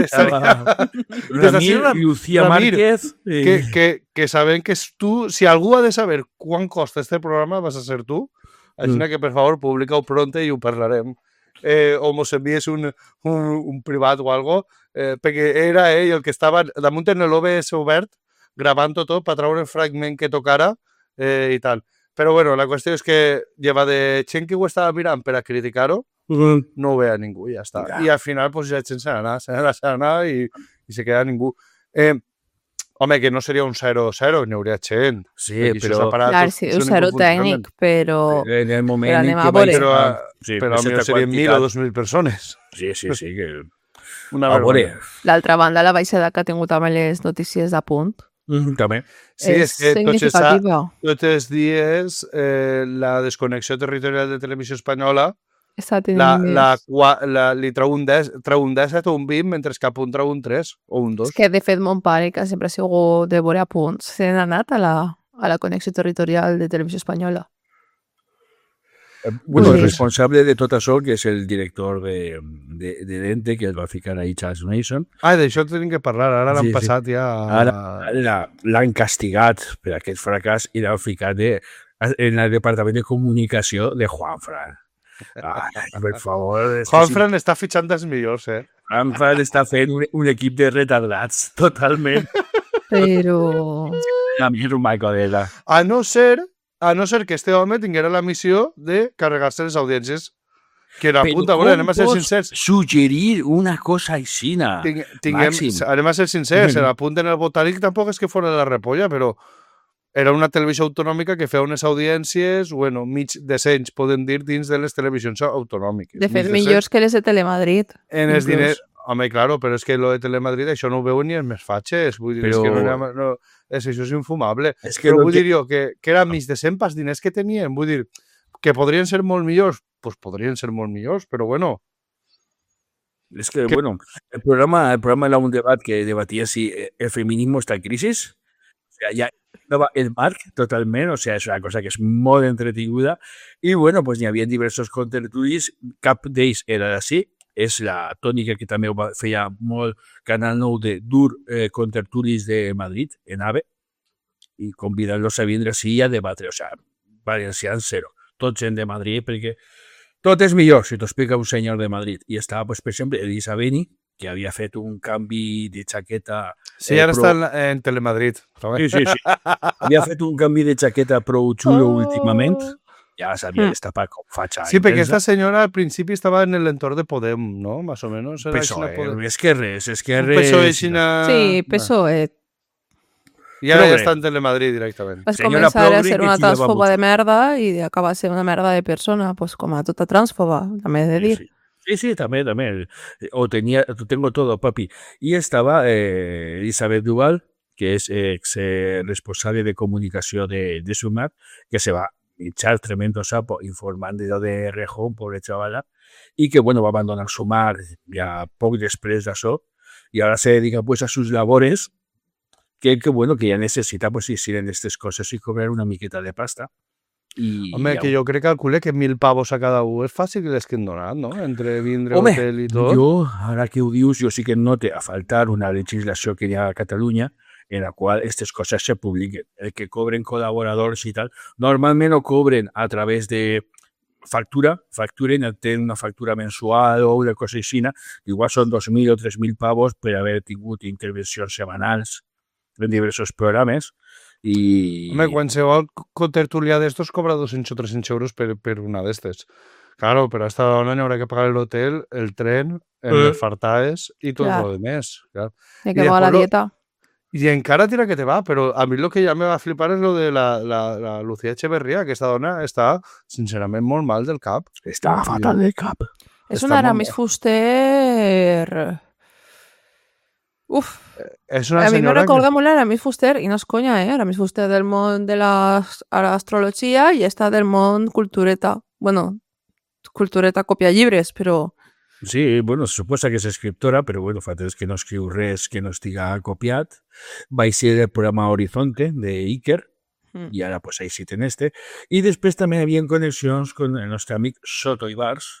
Ramir i Lucía Márquez. Que saben que és tu, si algú ha de saber quan costa este programa, vas a ser tu. Així que, per favor, publica-ho pronte i ho parlarem. O mos envies un privat o algo, perquè era ell el que estava damunt en l'OBS obert, gravant tot per traure el fragment que tocara i tal. Però bueno, la qüestió és que lleva de gent que ho estava mirant per a criticar-ho, no ho veia ningú, ja està. I al final, pues, ja gent se n'anà i se queda ningú. Home, que no seria un 0-0, n'hi hauria gent. Sí, però... Clar, sí, un 0 tècnic, però... En el moment anem en a què veure. Però potser serien 1.000 o 2.000 persones. Sí, que... Una a veure. D'altra banda, la baixada que ha tingut amb les notícies de punt També. Sí, és que significativa. tots els dies la desconnexió territorial de Televisió Espanyola Està tenint li treu un 17 o un 20, mentre que a punt treu un 3 o un 2. És que, de fet, mon pare, que sempre ha sigut de veure a punts, se n'ha anat a la connexió territorial de Televisió Espanyola. Bueno, el responsable de tot això, que és el director de Dente, que es va ficar ahí Charles Mason. D'això tenim que parlar, ara l'han passat ja... Ara l'han castigat per aquest fracàs i l'han ficat en el departament de comunicació de Juanfran. Per favor. Juanfran està fitxant dels millors, Juanfran està fent un equip de retardats, totalment. Però... A mi és un macodeta. A no ser que este home tinguera la missió de carregar-se les audiències. Que era punta, bueno, anem a ser sincers. Suggerir una cosa aixina, Màxim. Anem a ser sincers, el punt en el Botànic tampoc és que fora la repolla, però era una televisió autonòmica que feia unes audiències, bueno, mig decents, podem dir, dins de les televisions autonòmiques. De fet, millors que les de Telemadrid. En els diners... Home, claro, però és que lo de Telemadrid això no ho veuen ni els més fatxes. Vull dir, és que això és infumable. Però vull dir jo que era mig decent pels diners que tenien. Vull dir, que podrien ser molt millors, pues podrien ser molt millors, però bueno. És que, bueno, el programa era un debat que debatia si el feminismo està en crisis. O sea, ja no el marc totalment, o sea, és una cosa que és molt entretinguda. I, bueno, pues n'hi havia diversos contertulis, cap d'ells era d'ací. És la tònica que també feia molt Canal 9 de dur contertulis de Madrid, en AVE, i convidant-los a vindre així a debatre. O sigui, valencians zero. Tots gent de Madrid, perquè tot és millor si t'ho explica un senyor de Madrid. I estava, pues, per exemple, Elisa Beni, que havia fet un canvi de xaqueta... Sí, ara està en Telemadrid. Sí. Havia fet un canvi de xaqueta prou xulo últimament. Ja s'havia destapat com fatxa. Sí, perquè aquesta senyora al principi estava en l'entorn de Podem, ¿no? Más o menos. PSOE, Esquerres. PSOE, Sí, PSOE. I ara ja està en Telemadrid directament. Vas començar a ser una transfoba de merda i acabar sent una merda de persona, pues com a tota transfoba, també he de dir. Sí, també. Ho tengo todo, papi. I estava Elisabet Duval, que és responsable de comunicació de Sumar, que se va echar tremendo sapo informant de Rejón, pobre chavala, i que, bueno, va abandonar Sumar ja poc després d'això, i ara se dedica, pues, a sus labores, que bueno, que ja necessita, pues, si en aquestes coses i cobrar una miqueta de pasta. Home, que jo crec que calcule que 1.000 pavos a cada un és fàcil que les que han donat, no? Entre vindre, hotel i tot. Jo, ara que ho dius, jo sí que note a faltar una legislació que hi ha a Catalunya en la qual aquestes coses se publiquen. El que cobren col·laboradors i tal, normalment ho cobren a través de facturen, tenen una factura mensual o una cosa així, igual són 2.000 o 3.000 pavos per haver tingut intervencions setmanals en diversos programes. Home, qualsevol contertulià d'estos cobra 200 o 300 euros per una d'estes. Claro, però a esta dona n'hi haurà que pagar l'hotel, el tren, les fartades i tot lo demés. I que va la dieta. I encara tira que te va, però a mi el que ja me va flipar és lo de la Lucía Echeverría, que esta dona està, sincerament, molt mal del cap. Està fatal del cap. És una Aramis Fuster... Uf, a mi me recorda molt l'Aramis Fuster, i no és conya, Aramis Fuster del món de l'astrologia i està del món cultureta. Bueno, cultureta copia llibres, però... Sí, bueno, se suposa que és escriptora, però bueno, fa temps que no escriu res que no estiga copiat. Va ser el programa Horizonte de Iker, i ara pues ahí sí ten este. I després també hi havia connexions con el nostre amic Soto Ibars.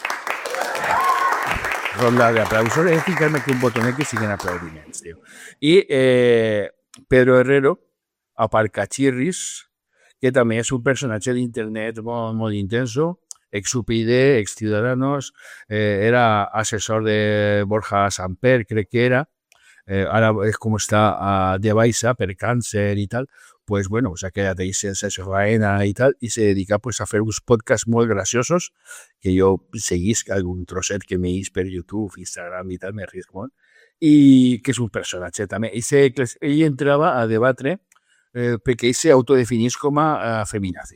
Ronda de aplausos, és ficar-me aquí un botonet que siguen aplaudiments, tio. I Pedro Herrero, Aparcachirris, que també és un personatge d'internet molt, molt intenso, ex-UPyD, ex-Ciudadanos, era assessor de Borja Samper, crec que era, ara és com està de baixa per càncer i tal, pues bueno, s'ha quedat ahí sense faena i tal, i se dedica pues, a fer uns podcasts molt graciosos, que jo seguisc algun trosset que m'he vist per YouTube, Instagram i tal, me risc molt, i que és un personatge també. Ell entrava a debatre perquè ell s'autodefinís com a feminazi.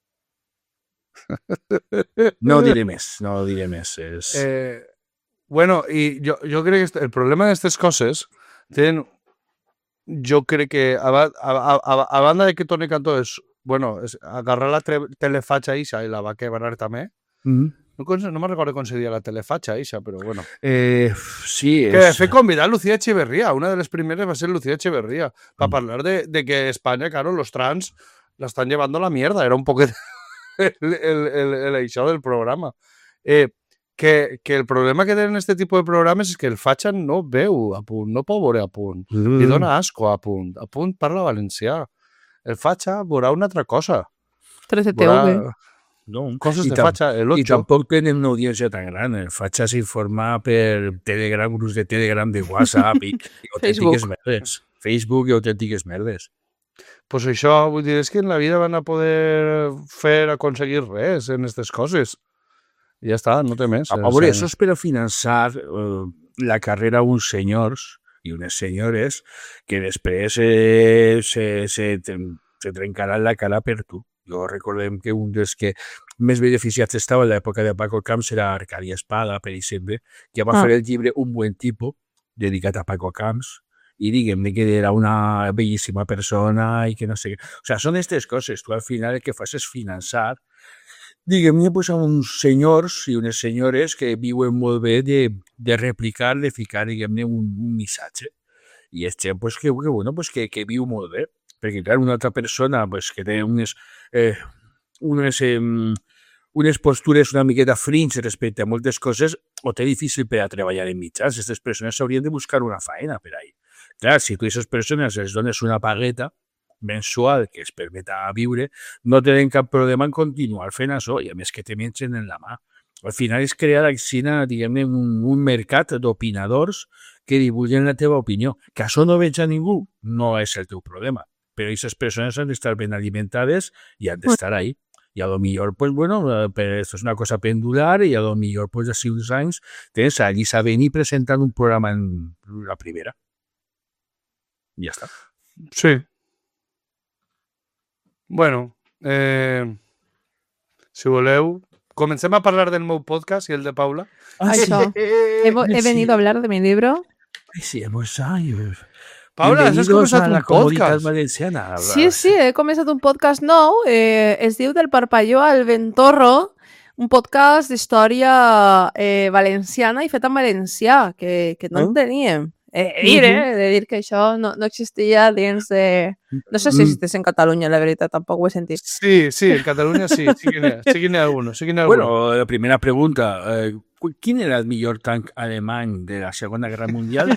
No diré més. És... Bueno, i jo crec que el problema d'aquestes coses tenen... Jo crec que a banda de que Toni Cantó és agarrar la telefatxa ixa i la va quebrar també. No me'n recordo com se dia la telefatxa ixa, però bueno. Sí, que de fet convidar a Lucía Echeverría, una de les primeres va ser Lucía Echeverría, para parlar de que España, claro, los trans la están llevando a la mierda, era un poquet el això del programa. Que el problema que tenen este tipus de programes és que el fatxa no veu a punt, no pot veure a punt, li dona asco a punt parla valencià. El fatxa veurà una altra cosa. 13TV. No. Coses de fatxa, el 8. I tampoc tenen una audiència tan gran. El fatxa s'informa per Telegram, grups de Telegram, de WhatsApp i autèntiques merdes. Facebook i autèntiques merdes. Pues això, vull dir, és que en la vida van a poder aconseguir res en aquestes coses. I ja està, no té més. A veure, això és per a finançar la carrera d'uns senyors i unes senyores que després se trencaran la cara per tu. Jo recordem que un dels que més beneficiats estava en l'època de Paco Camps era Arcadi Espada, per exemple, que va fer el llibre Un buen tipo, dedicat a Paco Camps, i diguem-ne que era una bellíssima persona i que no sé què. O sigui, són aquestes coses. Tu al final el que fas és finançar diguem-ne, pues, a uns senyors i unes senyores que viuen molt bé de replicar, de ficar, diguem-ne, un missatge. I és gent pues, que viu molt bé. Perquè, clar, una altra persona pues, que té unes postures una miqueta fringe respecte a moltes coses, ho té difícil per a treballar en mitjans. Aquestes persones s'haurien de buscar una feina per ahí. Clar, si tu a aquestes persones els dones una pagueta mensual que es permeta viure, no tenen cap problema en continuar fent això, i a més que te mengen en la mà. Al final és crear diguem-ne, un mercat d'opinadors que divulguen la teva opinió. Que això no veig a ningú, no és el teu problema. Però aquestes persones han d'estar ben alimentades i han d'estar ahí. I a lo millor, pues bueno, esto és una cosa pendular i a lo millor, pues, d'ací uns anys tens a Elisa Beni presentant un programa en la primera. I ja està. Sí. Bueno, si voleu, comencem a parlar del meu podcast i el de Paula. Això. He venido a hablar de mi libro. Sí, Paula, has començat un podcast valenciana. Sí, he començat un podcast nou. Es diu Del Parpalló al Ventorro, un podcast d'història valenciana i fet en valencià, que no en teníem. De dir que això no existia dins de... No sé si existeix en Catalunya, la veritat, tampoc ho he sentit. Sí, en Catalunya sí que n'hi ha alguno. Bueno, la primera pregunta, ¿quién era el millor tanc alemany de la Segona Guerra Mundial?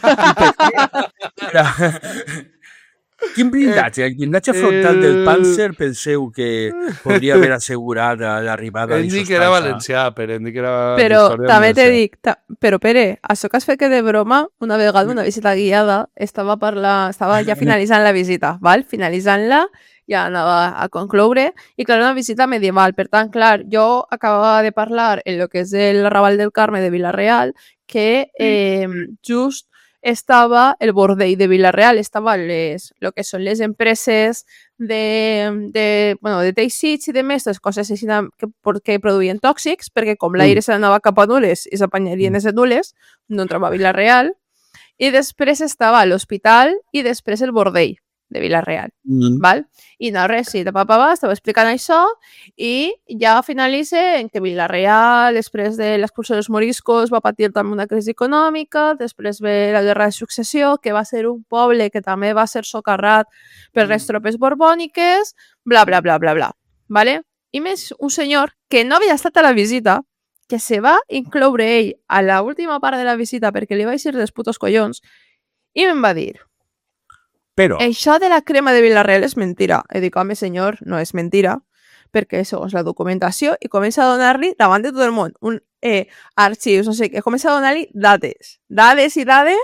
Quin blindatge? El blindatge frontal del Panzer penseu que podria haver assegurat l'arribada Hem dit que era valencià, però hem dit que era... Però també t'he dit... Però, Pere, això que has fet que de broma, una vegada, una visita guiada, estava ja finalitzant la visita, val? Finalitzant-la, ja anava a concloure, i clar, una visita medieval. Per tant, clar, jo acabava de parlar en el que és el Raval del Carme de Vila-real, que just estava el bordell de Vila-real, estava el que són les empreses de teixits i de més, les coses així que produïen tòxics, perquè com l'aire s'anava cap a Nules i s'apanyarien les de Nules, no entrava a Vila-real, i després estava l'hospital i després el bordell de Vila-real, val? I no, res, sí, de papa va, estava explicant això i ja finalitza en que Vila-real, després de l'expulsió dels moriscos, va patir també una crisi econòmica, després ve la Guerra de Successió, que va ser un poble que també va ser socarrat per les tropes borbòniques, bla, bla, bla, bla, bla, vale? I més un senyor que no havia estat a la visita, que se va incloure ell a l'última part de la visita perquè li vaig dir dels putos collons, i me'n va dir... Però... Això de la crema de Vila-real és mentira. He dit, home, senyor, no és mentira, perquè segons la documentació, i comença a donar-li, davant de tot el món, arxius, no sé què, comença a donar-li dades i dades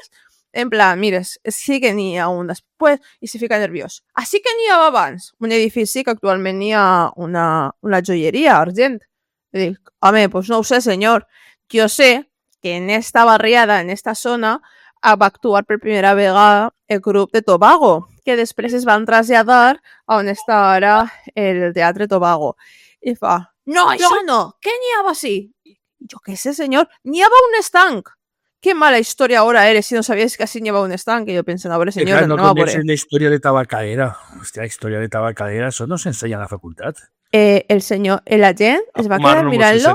en plan, mires, sí que n'hi ha un després, i se fica nerviós. Així que n'hi ha abans un edifici que actualment n'hi ha una joieria, Argent. I dic, home, pues no ho sé, senyor. Jo sé que en esta barriada, en esta zona, va actuar per primera vegada el grup de Tobago, que després es van traslladar a on està ara el Teatre Tobago. I fa, no, això no, què n'hi ha així? Jo què sé, senyor, n'hi ha un estanc. Qué mala historia ahora eres si no sabías que así lleva un estanque. Yo pensé, no, pobre señor, no va por coneixen la historia de tabacalera. Hòstia, historia de tabacalera, eso no s'ensenya a la facultat. El agent es va quedar mirant-lo.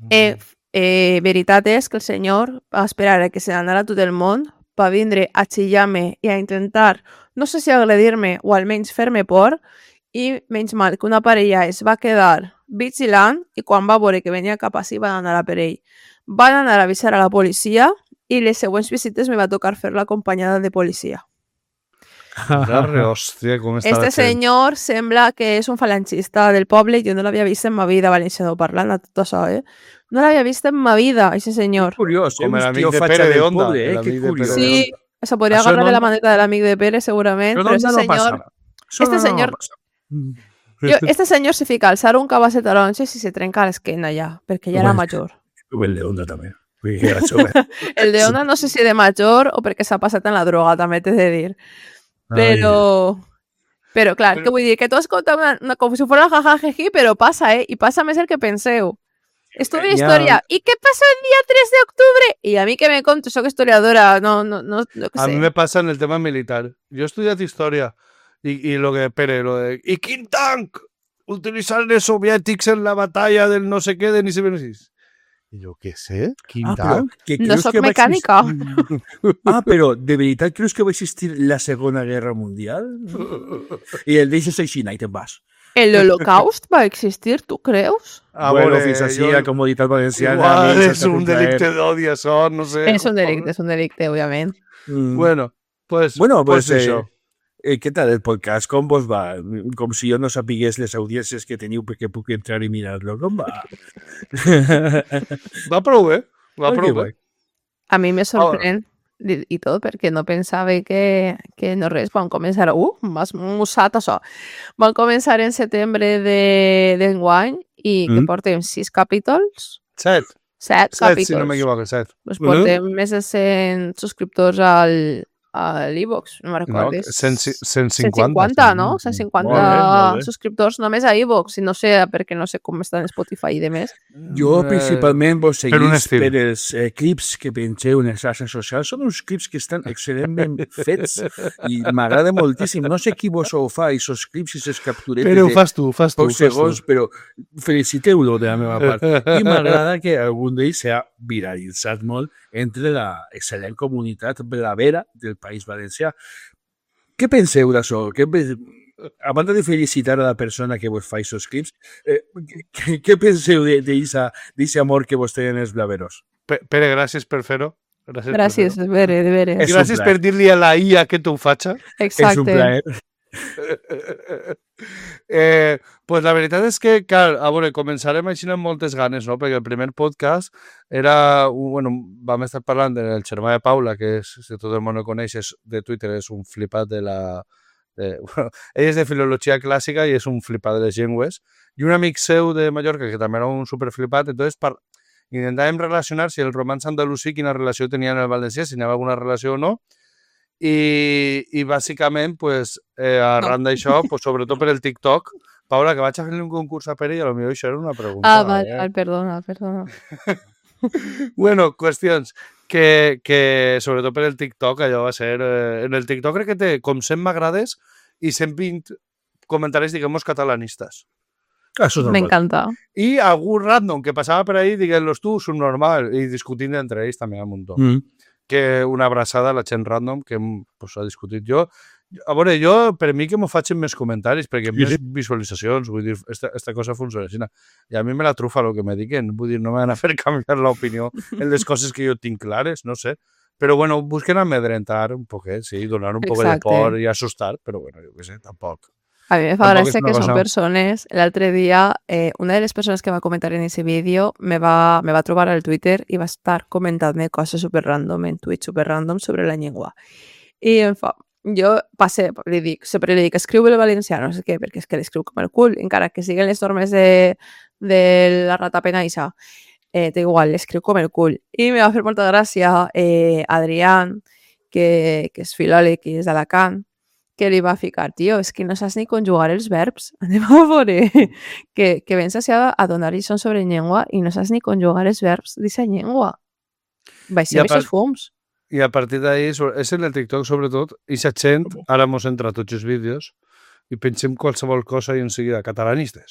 Veritat és que el senyor va esperar a que se n'anara tot el món, va vindre a xillar-me i a intentar, no sé si agredir-me o almenys fer-me por, i menys mal que una parella es va quedar vigilant i quan va veure que venia cap així van anar a per ell. Van anar a avisar a la policia i les següents visites me va tocar fer-la acompanyada de policia. Hòstia, com està Este senyor sembla que és un falangista del poble. Jo no l'havia vist en ma vida, valenciano parlant, a tot això, No l'havia vist en ma vida, aquest senyor. Que curiós, com l'amic de Pere de Onda. Que curiós. Sí, se podria agarrar de la maneta de l'amic de Pere, segurament, però este senyor... Este senyor se fica a alçar un cabasset taronges i se trenca l'esquena ja, perquè ja era major. El de Onda també. El de Onda no sé si de major o perquè s'ha passat en la droga, també t'he de dir. Però clar, que vull dir? Que tu has contat com si fos jajajeji, però passa, I passa més el que penseu. Estudia història. I què passa el dia 3 d'octubre? I a mi que me conto, soc historiadora, no que sé. A mi me passa en el tema militar. Jo he estudiat història i lo que, Pere, lo de... I quin tanc utilitzaren els soviètics en la batalla del no sé què de Nicebenesis? I jo, què sé? Quin tanc? No soc mecànica. Però de veritat creus que va existir la Segona Guerra Mundial? I el deixes així i te'n vas. El Holocaust va existir, tu creus? Bueno, fins així, a Comoditat Valenciana... Igual és un delicte d'odi, això, no sé. És un delicte, òbviament. Bueno, pues això. Què tal el podcast? Com vos va? Com si jo no sapigués les audiències que teniu perquè puc entrar i mirar-lo. Com va? Va prou bé. Va prou bé. A mi me sorprèn i tot, perquè no pensava que no res, van començar... m'has mussat això. Van començar en setembre d'enguany i que portem 6 capítols. 7 capítols. Si no m'equivoco, 7. Pues portem més de 100 subscriptors a l'e-box, no me'n recordes. 150, no? 150 subscriptors només a e-box, i no sé, perquè no sé com està en Spotify i demés. Jo principalment vos seguís per els clips que pengeu en les xarxes socials. Són uns clips que estan excel·lentment fets i m'agrada moltíssim. No sé qui vos ho fa, aquests clips i aquestes capturetes. Però ho fas tu. Pocs segons, però feliciteu-lo de la meva part. I m'agrada que algun d'ells s'ha viralitzat molt entre la excel·lent comunitat blavera del País Valencià. Què penseu d'això? A banda de felicitar a la persona que vos fa aquests clips, què penseu d'aquest amor que vos tenen els blaveros? Pere, gràcies per fer-ho. Gràcies, de veres. Gràcies per dir-li a la IA que t'ho faig. Exacte. És un plaer. Pues la veritat és que, clar, a veure, començarem així amb moltes ganes, no? Perquè el primer podcast era, vam estar parlant del germà de Paula, que és, si tot el món el coneix, de Twitter, és un flipat de la... ell és de filologia clàssica i és un flipat de les llengües, i un amic seu de Mallorca, que també era un superflipat, entonces intentàvem relacionar si el romanç andalusí, quina relació tenia en el valencià, si n'hi havia alguna relació o no, i bàsicament, pues, arran d'això, pues, sobretot per el TikTok, Paula, que vaig a fer-li un concurs a Pere i potser això era una pregunta. Vale, perdona. Bueno, qüestions que sobretot per el TikTok, allò va ser... En el TikTok crec que té com 100 m'agrades i 120 comentaris, diguem-nos, catalanistes. M'encanta. I algú random que passava per ahí diguent-los tu, subnormal, i discutint entre ells també un muntó. Que una abraçada a la gent random que pues, ha discutit jo. A veure, jo, per mi que m'ho facin més comentaris, perquè més visualitzacions, vull dir, esta cosa funciona així. I a mi me la trufa el que me diuen, vull dir, no m'han a fer canviar l'opinió en les coses que jo tinc clares, no sé. Però, bueno, busquen amedrentar un poquet, sí, donar un poc de por i assustar, però, bueno, jo què sé, tampoc. A mi me fa Tampoc és gràcia una que són cosa- persones... L'altre dia, una de les persones que va comentar en aquest vídeo me va trobar al Twitter i va estar comentant-me coses super random en Twitch, super random sobre la llengua. I em fa... Jo sempre li dic, escriu el valencià, no sé què, perquè és que l'escriu com el cul, encara que siguin les normes de la rata penaixa. Té igual, l'escriu com el cul. I me va fer molta gràcia Adrián, que és filòleg i és d'Alacant, que li va ficar, tio, és que no saps ni conjugar els verbs. Anem a veure que vens a donar lliçons sobre llengua i no saps ni conjugar els verbs d'aquesta llengua. Baixem aquests fums. I a partir d'ahí, és en el TikTok sobretot, i sa gent, ara mos entra tots els vídeos, i pensem qualsevol cosa i en seguida, catalanistes.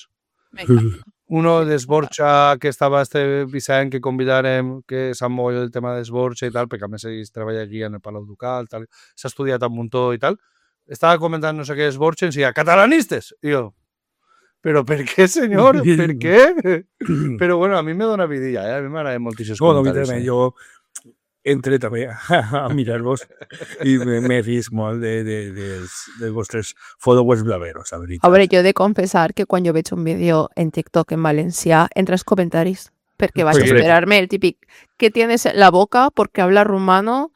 Uno d'Esborxa, que estava Vicent, que convidarem, que sap molt del tema d'Esborxa i tal, perquè a més ell treballa aquí en el Palau Ducal, s'ha estudiat a Muntó i tal, estava comentant no sé què d'Esborxa i ens deia, catalanistes! I jo, però per què, senyor? Per què? Però bueno, a mi me dona vidilla, a mi m'agraden moltíssims comentaris. Bueno, jo entré també a mirar-vos i m'he vist molt dels vostres followers blaveros, la veritat. A veure, jo he de confessar que quan jo veig un vídeo en TikTok en valencià, entra els comentaris, perquè vaig a esperar-me el típic que tienes la boca porque habla rumano,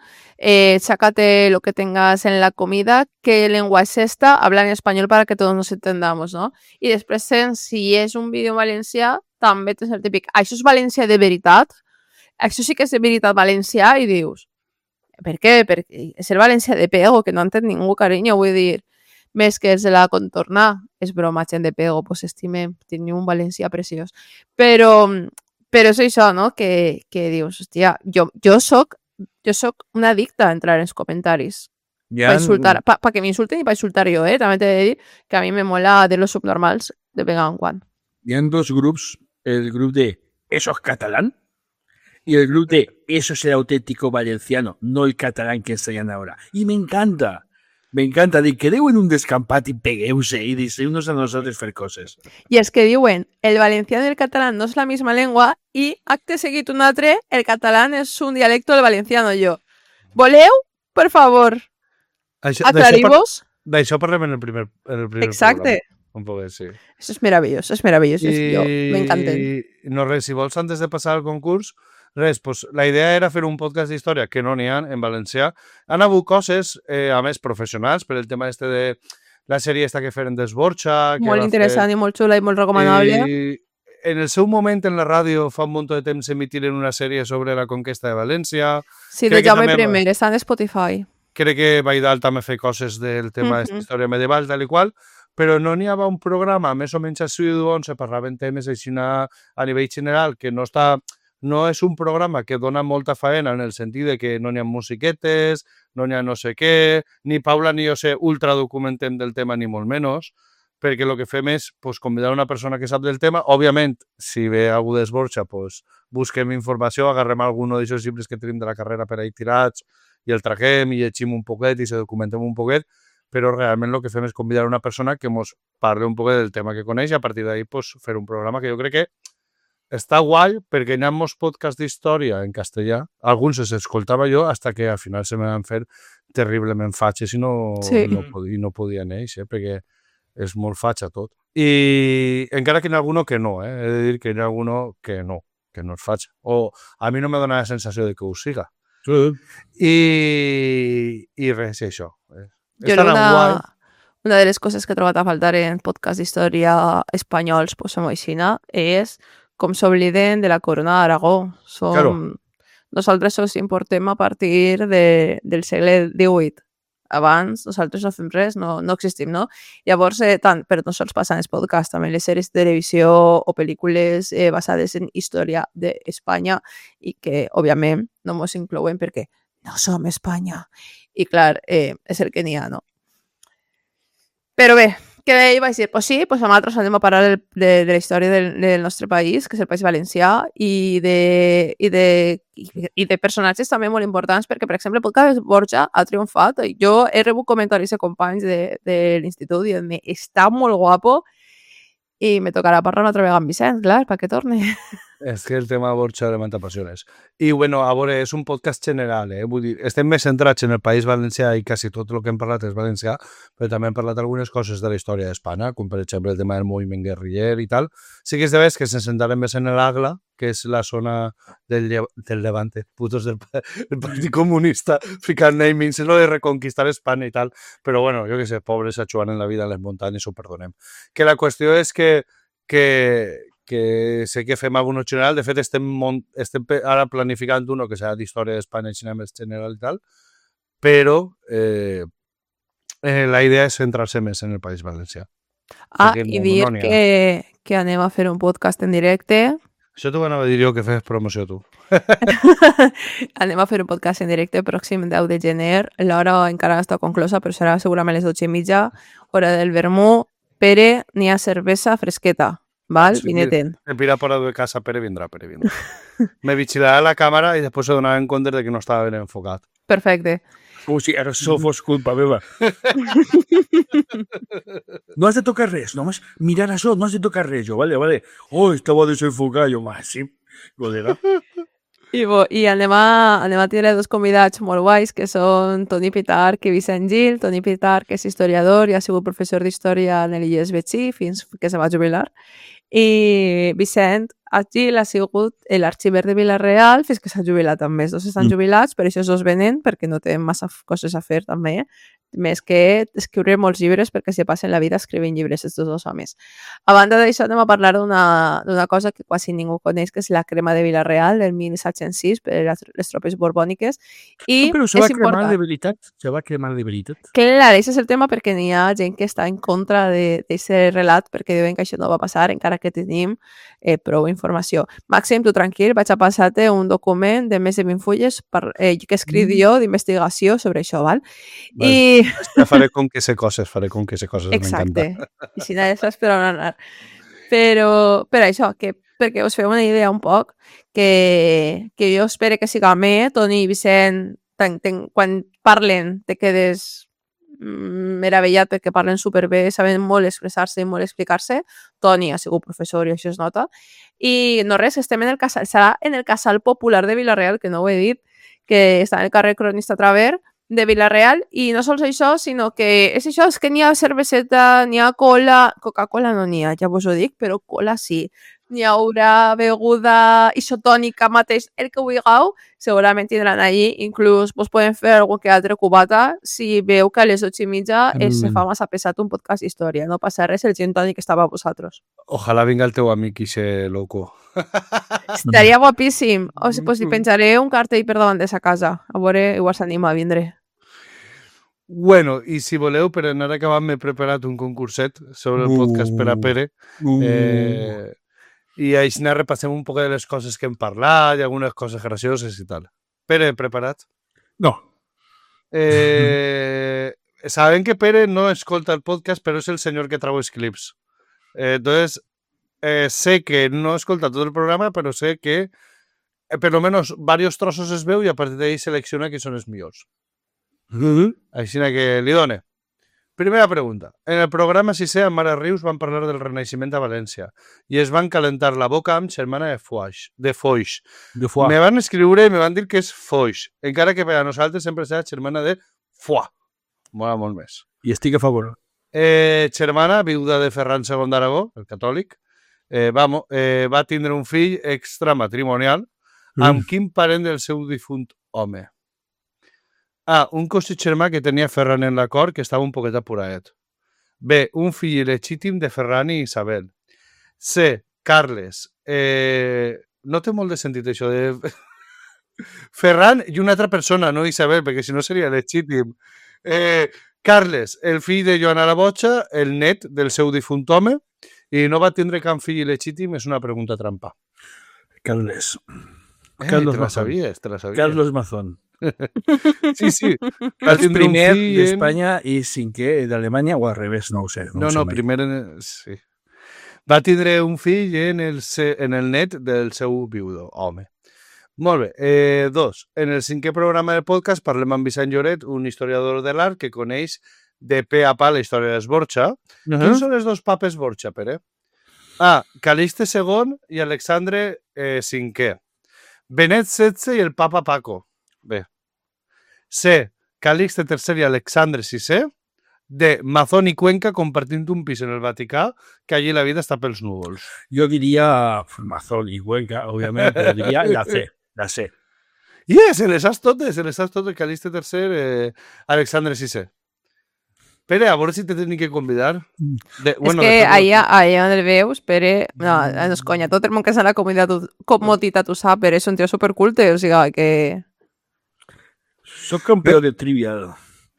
sácate lo que tengas en la comida, qué lengua es esta, habla en español para que todos nos entendamos, no? I després, si és un vídeo en valencià, també tens el típic, això és valencià de veritat? Això sí que és de veritat valencià? I dius, per què? Perquè és el valencià de pego, que no entén ningú, carinyo, vull dir, més que els de la contornar. És broma, gent de pego, pues estimem, teniu un valencià preciós. Però és això, no?, que dius, hòstia, jo soc una addicta a entrar en els comentaris. Per insultar, perquè m'insulten i per insultar jo, també t'he de dir que a mi me mola de los subnormals de vegada en quan. Hi ha dos grups, el grup de ¿eso es catalán? Y el grupo de eso es el auténtico valenciano, no el catalán que enseñan ahora. Y me encanta, dir, quedeu en un descampat i pegueu-se i deixeu-nos a nosaltres fer coses. I els que diuen, el valencià i el català no és la misma llengua i, acte seguit un altre, el català és un dialecto del valenciano. Jo, voleu? Per favor, aclarivos. D'això parlem en el primer Exacte. programa. Un poc, sí. Eso es maravilloso, es maravilloso. Jo, m'encanten. No res, si vols, antes de passar al concurs, res, pues, la idea era fer un podcast d'història, que no n'hi ha en valencià. Han hagut coses, a més, professionals, per el tema este de la sèrie esta que feren d'Esborxa. Molt interessant i molt xula i molt recomanable. I en el seu moment en la ràdio, fa un munt de temps, emitiren una sèrie sobre la conquesta de València. Sí, de Jaume I, està en Spotify. Crec que Baidal també fa coses del tema d'història medieval, tal i qual, però no n'hi havia un programa més o menys assidu on se parlaven temes així a nivell general, que no és un programa que dona molta faena en el sentit de que no n'hi ha musiquetes, no n'hi ha no sé què, ni Paula ni jo sé ultradocumentem del tema ni molt menys, perquè el que fem és convidar una persona que sap del tema. Òbviament, si ve algú d'Esborxa, busquem informació, agarrem algun d'aquests llibres que tenim de la carrera per ahí tirats i el traguem i llegim un poquet i se documentem un poquet, però realment el que fem és convidar una persona que ens parli un poquet del tema que coneix i a partir d'ahí fer un programa que jo crec que està guai perquè hi ha molts podcasts d'història en castellà, alguns els escoltava jo fins que al final se me van fer terriblement fatxes i no podia néixer, perquè és molt fatxa tot. I encara que hi ha alguno que no, he de dir que hi ha alguno que no és fatxa. O a mi no me dona la sensació de que ho siga. Sí. I res, això. Jo una de les coses que he trobat a faltar en podcast d'història espanyols, posem-ho així, és com s'obliden de la corona d'Aragó. Nosaltres ens importem a partir del segle XVIII. Abans nosaltres no fem res, no existim, no? Llavors, tant, però no sols passen els podcasts, també les sèries de televisió o pel·lícules basades en història d'Espanya i que, òbviament, no ens inclouen perquè no som Espanya. I, clar, és el que n'hi ha, no? Però bé, que ell va dir, pues sí, pues nosaltres anem a parlar de la història del nostre país, que és el País Valencià, i de personatges també molt importants, perquè, per exemple, el podcast d'Esborxa ha triomfat. Jo he rebut comentaris de companys de l'institut dient-me, està molt guapo, i me tocarà parlar una altra vegada amb Vicent, clar, perquè torni. És que el tema Borja alimenta passions. I, bueno, a veure, és un podcast general, Vull dir, estem més centrats en el País Valencià i quasi tot el que hem parlat és valencià, però també hem parlat algunes coses de la història d'Espanya, com per exemple el tema del moviment guerriller i tal. Sí que és de veres que se centrarem més en l'Agla, que és la zona del Levante, putos del Partit Comunista, ficant namings, és lo de reconquistar Espanya i tal, però bueno, jo què sé, pobres s'aixuant en la vida en les muntanyes, ho perdonem. Que la qüestió és que sé que fem algun general, de fet estem ara planificant uno que serà d'història d'Espanya i cinema general i tal, però la idea és centrar-se més en el País Valencià. I dir que anem a fer un podcast en directe. Això t'ho anava a dir jo, que fes promoció tu. Anem a fer un podcast en directe pròxim 10 de gener. L'hora encara no està conclosa, però serà segurament les 12:30, hora del vermú. Pere, n'hi ha cervesa fresqueta. Val? Sí, Vineten. el Pere por de casa, Pere vindrà. Me vigilarà la càmera i després se donaven compte de que no estava ben enfocat. Perfecte. Sí, ara això fos culpa meva. No has de tocar res, només mirar això, no has de tocar res, jo, vale. Oh, estava desenfocat, jo, sí, godera. I anem a tindre dos convidats molt guais, que són Toni Pitarch i Vicent Gil. Toni Pitarch, que és historiador i ha sigut professor d'història en l'IES Betxí fins que se va jubilar. I Vicent Gil ha sigut l'arxiver de Vila-real fins que s'ha jubilat també. Els dos estan jubilats, per això els dos venen, perquè no tenen massa coses a fer també. Més que escriure molts llibres perquè se passen la vida escrivint llibres aquests dos homes. A banda d'això anem a parlar d'una cosa que quasi ningú coneix, que és la crema de Vila-real del 1706 per les tropes borbòniques. Però se va cremar de veritat? Se va cremar de veritat? Clar, això és el tema, perquè n'hi ha gent que està en contra d'aquest relat, perquè diuen que això no va passar, encara que tenim prou informació. Màxim, tu tranquil, vaig a passar-te un document de més de 20 fulles que escric jo d'investigació sobre això, val? I ja faré com que sé coses, exacte. I si no, saps per on anar. Però per això, perquè us feu una idea un poc, que jo espero que siga bé, Toni i Vicent, quan parlen te quedes meravellat perquè parlen superbé, saben molt expressar-se i molt explicar-se. Toni ha sigut professor i això es nota. I no res, estem en el casal, serà en el casal popular de Vila-real, que no ho he dit, que està en el carrer Cronista Traver, de Vila-real, i no sols això, sinó que és això, és que n'hi ha cerveseta, n'hi ha cola, Coca-Cola no n'hi ha, ja vos ho dic, però cola sí. N'hi haurà beguda isotònica mateix, el que vulgueu, segurament tindran allí, inclús vos poden fer algun que altre cubata, si veu que a les 8:30 se fa massa pesat un podcast d'història, no passa res, el gin tònic estava a vosaltres. Ojalà vinga el teu amic i se loco. Estaria guapíssim. O sigui, pues, li penjaré un cartell per davant de sa casa, a veure, igual s'anima a vindre. Bueno, i si voleu, per anar acabant, m'he preparat un concurset sobre el podcast per a Pere. I així repassem un poc de les coses que hem parlat i algunes coses gracioses i tal. Pere, preparat? No. Saben que Pere no escolta el podcast, però és el senyor que trau els clips. Entonces, sé que no escolta tot el programa, però sé que per lo menos varios trossos es veu i a partir d'ahí selecciona que són els millors. Així que li done. Primera pregunta. En el programa Sisè amb Mare Rius van parlar del Renaixement a València i es van calentar la boca amb germana de Foix. Me van escriure i me van dir que és Foix, encara que per a nosaltres sempre serà germana de Foix. Mola molt més. I estic a favor. Germana, viuda de Ferran II d'Aragó, el catòlic, va tindre un fill extramatrimonial amb quin parent del seu difunt home? A. Un cosí germà que tenia Ferran en la cort, que estava un poquet apuraet. B. Un fill il·legítim de Ferran i Isabel. C. Carles. No té molt de sentit això de... Ferran i una altra persona, no Isabel, perquè si no seria legítim. Carles, el fill de Joana la Boja, el net del seu difunt home, i no va tindre cap fill il·legítim, és una pregunta trampa. Carles. Te la sabies. Carlos Mazón. Sí. El primer d'Espanya i cinquè d'Alemanya o al revés, no ho sé. No, primer sí. Va tindre un fill en el net del seu viudo, home. Molt bé. 2. En el 5è programa del podcast parlem amb Vicent Lloret, un historiador de l'art que coneix de pe a pa la història dels Borja. Quins són els dos papes Borja, Pere? A. Calixte II i Alexandre V. Benet XVI i el papa Paco. B. C. Calixte III i Alexandre VI. D. Mazón y Cuenca compartint un pis en el Vaticà, que allí la vida està pels núvols. Yo diría Mazón y Cuenca, obviamente, pero diría la C. Se les has totes, Calixte III, Alexandre VI. Pere, a veure si te tenen que convidar. És que allà on el veus, Pere, no és conya, tot el món que és a la comoditat ho sap, Pere és un tio superculte, o sigui que... Soc campió de trivial.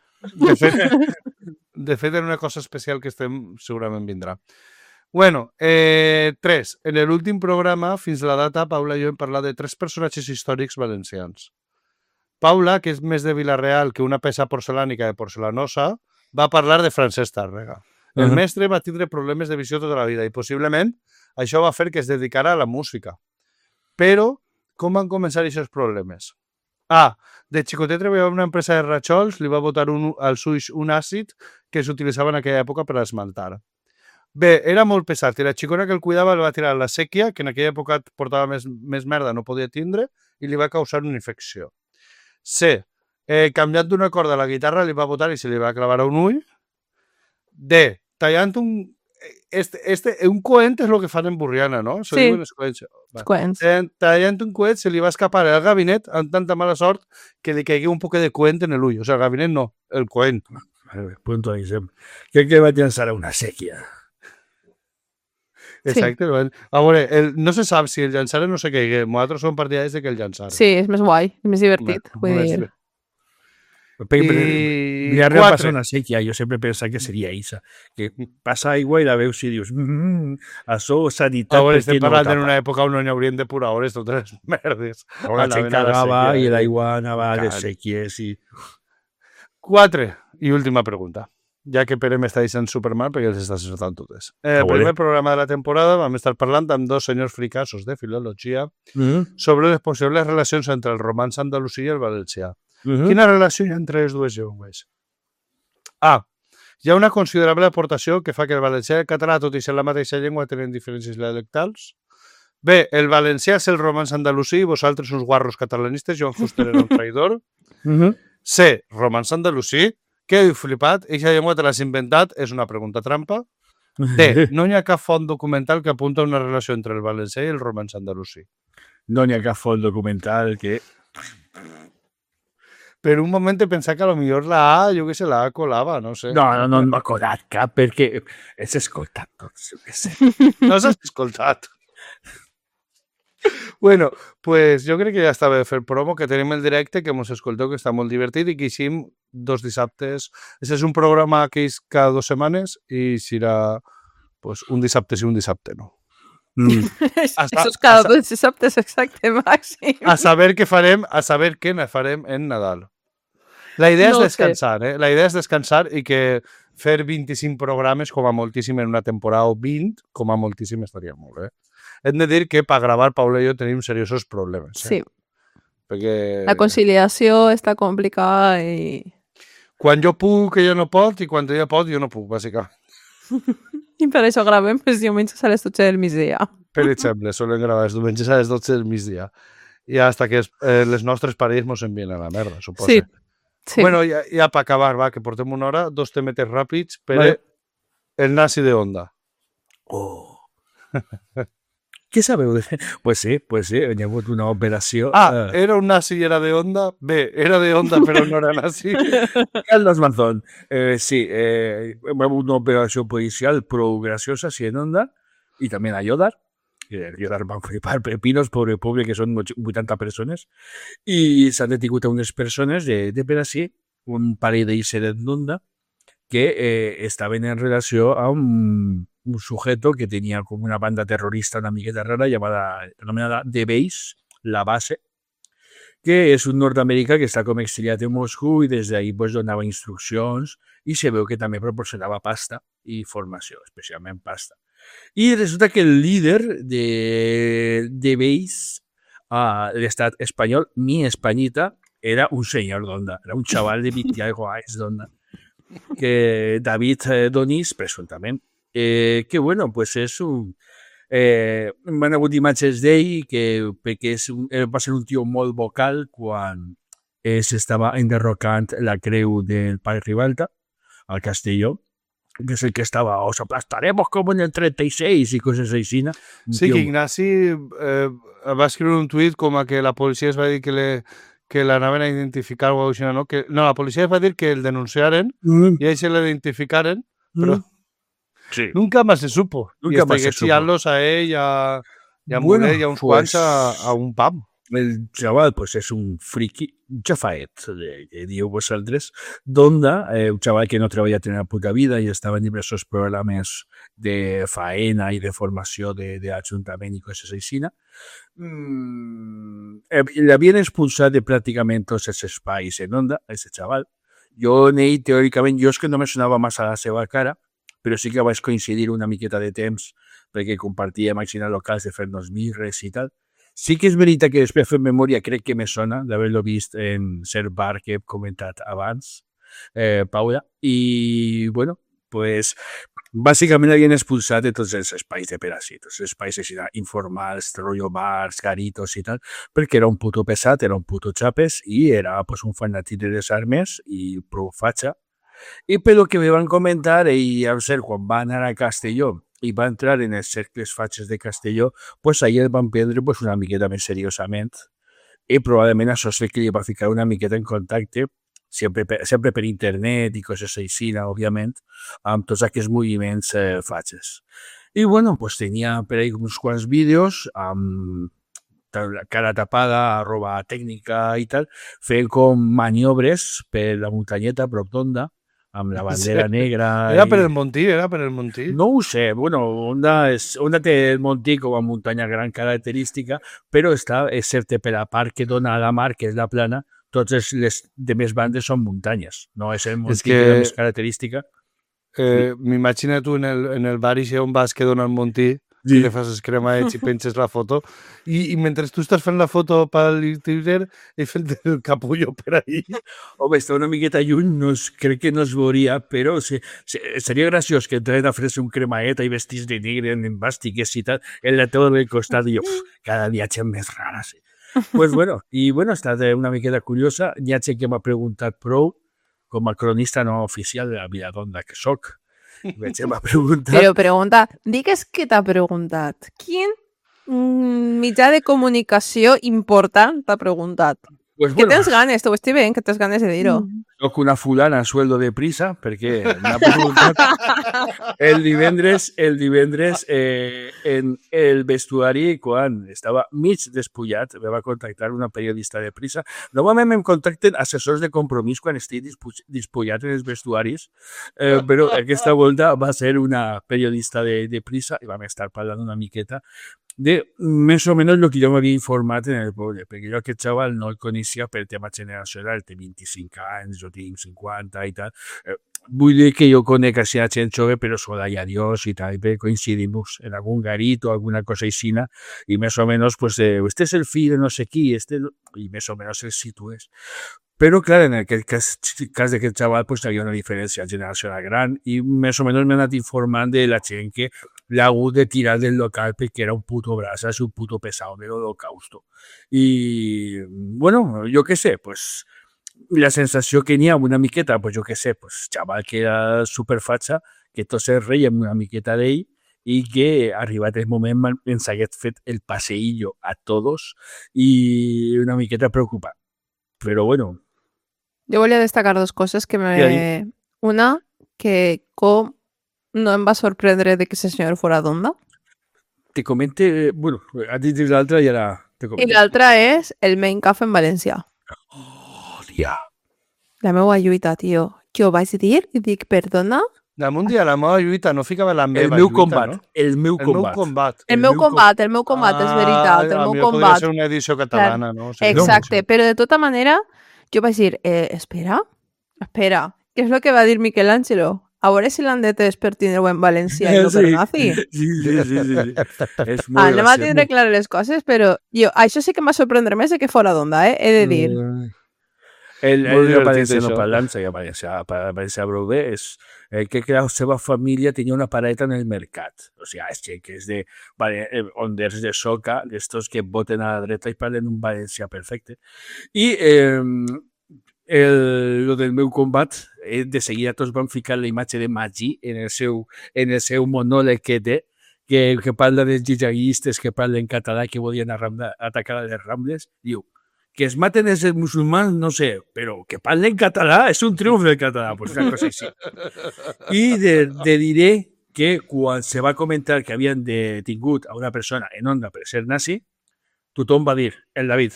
De fet, era una cosa especial que segurament vindrà. Bueno, 3. En l'últim programa, fins a la data, Paula i jo hem parlat de 3 personatges històrics valencians. Paula, que és més de Vila-real que una peça porcelànica de porcelanosa, va parlar de Francesc Tàrrega. El mestre va tindre problemes de visió tota la vida i possiblement això va fer que es dedicara a la música. Però, com van començar aquests problemes? A. De xicotet treballava en una empresa de ratxols, li va botar als ulls un àcid que s'utilitzava en aquella època per esmaltar. B. Era molt pesat i la xicona que el cuidava el va tirar a la sèquia, que en aquella època portava més merda, no podia tindre, i li va causar una infecció. C. Canviant d'una corda a la guitarra li va botar i se li va clavar un ull. D. Tallant un... un coent és el que fan en Burriana, no? Sí, coents. Tallant un coent se li va escapar al gabinet amb tanta mala sort que li caigui un poc de coent en l'ull. O sigui, el gabinet no, el coent. Punto ahí. Crec que va llançar a una sèquia. Exacte. Sí. A veure, no se sap si el llançar no se caigui. Nosaltres som partidaris de que el llançar. Sí, és més guai, és més divertit. Vull dir... Villarreal passa una sèquia, jo sempre pensava que seria Isa, que passa aigua i la veus i dius això sanitat... A veure, estem parlant en una època on no hi haurien depuradores totes les merdes. Ahora s'encargava i l'aigua anava de sèquies i... 4. I última pregunta. Ja que Pere m'està deixant supermal perquè els està acertant totes. El primer programa de la temporada vam estar parlant amb 2 senyors fricassos de filologia sobre les possibles relacions entre el romanç andalusí i el valencià. Quina relació hi ha entre les dues llengües? A. Hi ha una considerable aportació que fa que el valencià i el català, tot i ser la mateixa llengua, tenen diferències dialectals. B. El valencià és el romanç andalusí i vosaltres uns guarros catalanistes, Joan Fuster era un traïdor. C. Romanç andalusí. Què heu flipat? Eixa llengua te l'has inventat? És una pregunta trampa. D. No hi ha cap font documental que apunta a una relació entre el valencià i el romanç andalusí. No hi ha cap font documental que... Per un moment he pensat que potser la A, jo què sé, la A colava, no sé. No m'ha colat cap, perquè és escoltat tots, jo què sé. No s'has escoltat. Bueno, pues jo crec que ja està bé fer promo, que tenim el directe, que mos escolteu, que està molt divertit i que hicim 2 dissabtes. Aquest és un programa que és cada 2 setmanes i serà pues, un dissabte sí, un dissabte no. Això és cada 2 dissabtes exacte, Màxim. A saber què farem en Nadal. La idea és descansar, La idea és descansar i que fer 25 programes com a moltíssim en una temporada o 20, com a moltíssim estaria molt bé. Hem de dir que per gravar, Paula i jo tenim seriosos problemes. Sí. Perquè... La conciliació està complicada i... Quan jo puc, ella no pot, i quan ella pot, jo no puc, bàsicament. I per això gravem els diumenges a les 12 del migdia. Per exemple, solen gravar els diumenges a les 12 del migdia. I hasta que les nostres parelles mos envien a la merda, suposo. Sí. Bueno, ja per acabar, va, que portem una hora, 2 temetes ràpids, però el nazi de Onda. Oh. Què sabeu de fer? Pues sí, hi ha hagut una operació... era un nazi i era de Onda? B, era de Onda però no era nazi? Carlos Manzón. Sí, una operació policial prou graciosa, sí, en Onda, i també a Llodar. Llodar van flipar pepinos, pobre, que són 80 persones, i s'han detingut a unes persones de per així, un parell d'Ixeret d'Onda, que estaven en relació amb un sujeto que tenía como una banda terrorista, una miqueta rara, anomenada The Base, la base, que és un nord-americà que està com exiliat en Moscou i des d'ahí pues, donava instruccions i se veu que també proporcionava pasta i formació, especialment pasta. I resulta que el líder de The Base a l'estat espanyol, mi Españita, era un senyor d'Onda, era un xaval de 20 algo anys d'Onda, que David Donís, presuntament, que bueno, pues és un... M'han hagut imatges d'ell perquè va ser un tio molt vocal quan s'estava enderrocant la creu del pare Ribalta al Castelló, que és el que estava, os aplastaremos como en el 36 i coses així. Sí, que Ignasi va escriure un tuit com a que la policia es va dir que l'anaven a identificar o així, no? No, la policia es va dir que el denunciaren i ells se l'identificaren, però nunca más se supo. Nunca más se supo. A ell i a Mulet i a uns quants a un pub. El chaval pues es un friki, un chafaet, que diu vosaltres, d'Onda, un chaval que no treballa en la puta vida i estava en diversos programes de faena i de formació d'Ajuntament i coses així. L'havien expulsat de pràcticament tots els espais en Onda, aquest chaval. Jo en ell, teòricament, jo és que no me sonava massa la seva cara, però sí que vaig coincidir una miqueta de temps perquè compartíem així locals de fer-nos birres i tal. Sí que és veritat que després fent memòria crec que me sona d'haver-lo vist en cert bar que he comentat abans, Paula, i bueno, pues bàsicament l'havien expulsat de tots els espais de per així, tots els espais així, informals, rotllo bars, garitos i tal, perquè era un puto pesat, era un puto xapes i era pues, un fanàtic de les armes i prou fatxa. I pel que me van comentar, ell, al ser, quan va anar a Castelló i va entrar en els cercles fatxes de Castelló, pues ahí el van prendre pues, una miqueta més seriosament i probablement això és que li va ficar una miqueta en contacte, sempre per internet i coses així, òbviament, amb tots aquests moviments fatxes. I bueno, pues tenia per ahí uns quants vídeos amb cara tapada, roba tècnica i tal, fent com maniobres per la muntanyeta prop d'Onda, amb la bandera negra. Era per el Montí? No ho sé. Bueno, Onda té el Montí com a muntanya gran característica, però és cert per la part que dona a la mar, que és la plana, totes les demés bandes són muntanyes. No és el Montí que és més característica. M'imagina tu en el bar i on vas que dona el Montí, i li fas escremaets i penses la foto, i mentre tu estàs fent la foto pel Twitter, he fet el capullo per ahí. Home, està una miqueta lluny, crec que no es veuria, però seria graciós que entraren a fer-se un cremaet i vestits de negre en bàstiques i tal, en la teva del costat, i jo, cada dia gent més rara, sí. Pues bueno, ha estat una miqueta curiosa, hi ha gent que m'ha preguntat prou, com a cronista no oficial de la Viladonda que soc, m'ha preguntat... Però pregunta, digues què t'ha preguntat. Quin mitjà de comunicació important t'ha preguntat? Pues que tens ganes, t'ho estic veient, que tens ganes de dir-ho. Soc una fulana a sueldo de prisa, perquè m'ha preguntat el divendres en el vestuari, quan estava mig despullat, me va contactar una periodista de prisa. Normalment em contacten assessors de compromís quan estic despullat en els vestuaris, però aquesta volta va ser una periodista de prisa i vam estar parlant una miqueta de més o menys el que jo m'havia informat en el poble, perquè jo aquest xaval no el coneixia per tema generacional, té 25 anys, jo tinc 50 i tal. Vull dir que jo conec a la gent jove, però sóc d'allà Dios i tal, i coincidim en algun garit o alguna cosa així, i més o menys, pues, este és el fill de no sé qui, i més o menys el situes. Però, clar, en aquest cas d'aquest xaval pues, hi havia una diferència generacional gran i més o menys m'he anat informant de la gent que l'ha hagut de tirar del local perquè era un puto brasa, és un puto pesado de l'Holocausto. I, bueno, jo què sé, pues, la sensació que n'hi ha una miqueta, pues, jo què sé, pues, xaval que era superfatxa, que tots es reiem una miqueta d'ell i que arribat el moment ens hagués fet el paseillo a tots i una miqueta preocupat. Però, bueno... Jo volia destacar dos coses que me... Una, que com no em va sorprendre de que ese senyor fora d'Onda. Te comente... Bueno, has dit l'altra i ara te comento. I l'altra és el main caf en València. Oh, dia. La meva lluita, tio. Jo vaig dir i dic, perdona... Damunt dia, la meva lluita, no ficava la meva lluita, combat, no? El meu combat, és veritat, el meu combat. Podria ser una edició catalana, no? Sí, exacte, no, però de tota manera, jo vaig dir, espera, què és el que va dir Miquel Àngelo? A veure si l'han de per tindre-ho en València i no per nazi. Sí. És molt anem a tindre clares les coses, però jo, això sí que m'ha sorprendre més de que fora d'Onda, he de dir. Ell Molt era divertit, valenciano això. parlant, seguia valencià prou bé, és que la seva família tenia una pareta en el mercat. O sigui, és que és de onders de soca, d'estos que voten a la dreta i parlen un valencià perfecte. I lo del meu combat, de seguida tots van ficar la imatge de Magí en el seu monòleg que té, que parla dels gihadistes que parlen català que volien atacar a les Rambles. Diu, que es maten els musulmans, no sé, però que parlen català és un triomf del català, pues una cosa així. I de diré que quan se va comentar que havien detingut a una persona en Onda per ser nazi, tothom va dir, el David.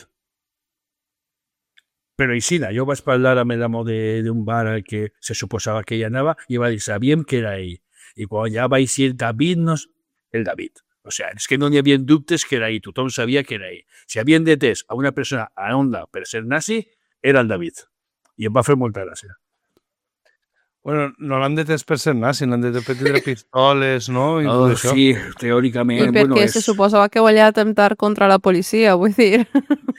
Però Isina, jo vaig parlar amb l'amo d'un bar al que se suposava que ella anava i va dir, sabíem que era ell. I quan ja va dir David, el David. O sigui, és que no n'hi havia dubtes que era ell, tothom sabia que era ell. Si havien detès a una persona a Onda per ser nazi, era el David. I em va fer molta gràcia. Bueno, no l'han detès per ser nazi, l'han detès per tindre pistoles, no? I tot això. Sí, teòricament. I perquè se suposava que volia atemptar contra la policia, vull dir.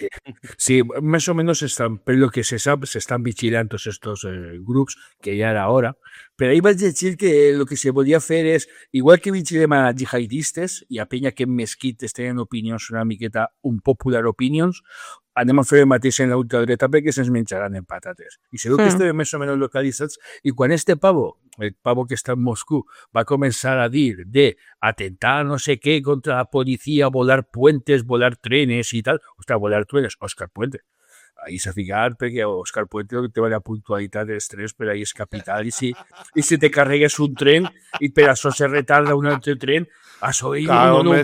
Sí, més o menys per lo que se sap, s'estan vigilant tots estos grups, que ja era hora. Però ahir vaig llegir que el que se volia fer és, igual que vigilem a jihadistes i a penya que en mesquites tenen opinions una miqueta un popular opinions, anem a fer el mateix en l'ultradreta perquè se'ns menjaran en patates. I segur que estem més o menys localitzats i quan el pavo que està en Moscú, va començar a dir de atentar no sé què contra la policia, volar puentes, volar trenes i tal. Ostres, volar trenes, Òscar Puente. Ahí s'ha ficat perquè Òscar Puente té la puntualitat dels trens per ahí és capital i si te carregues un tren i per això se retarda un altre tren, això Claro, no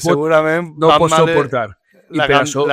pot suportar. La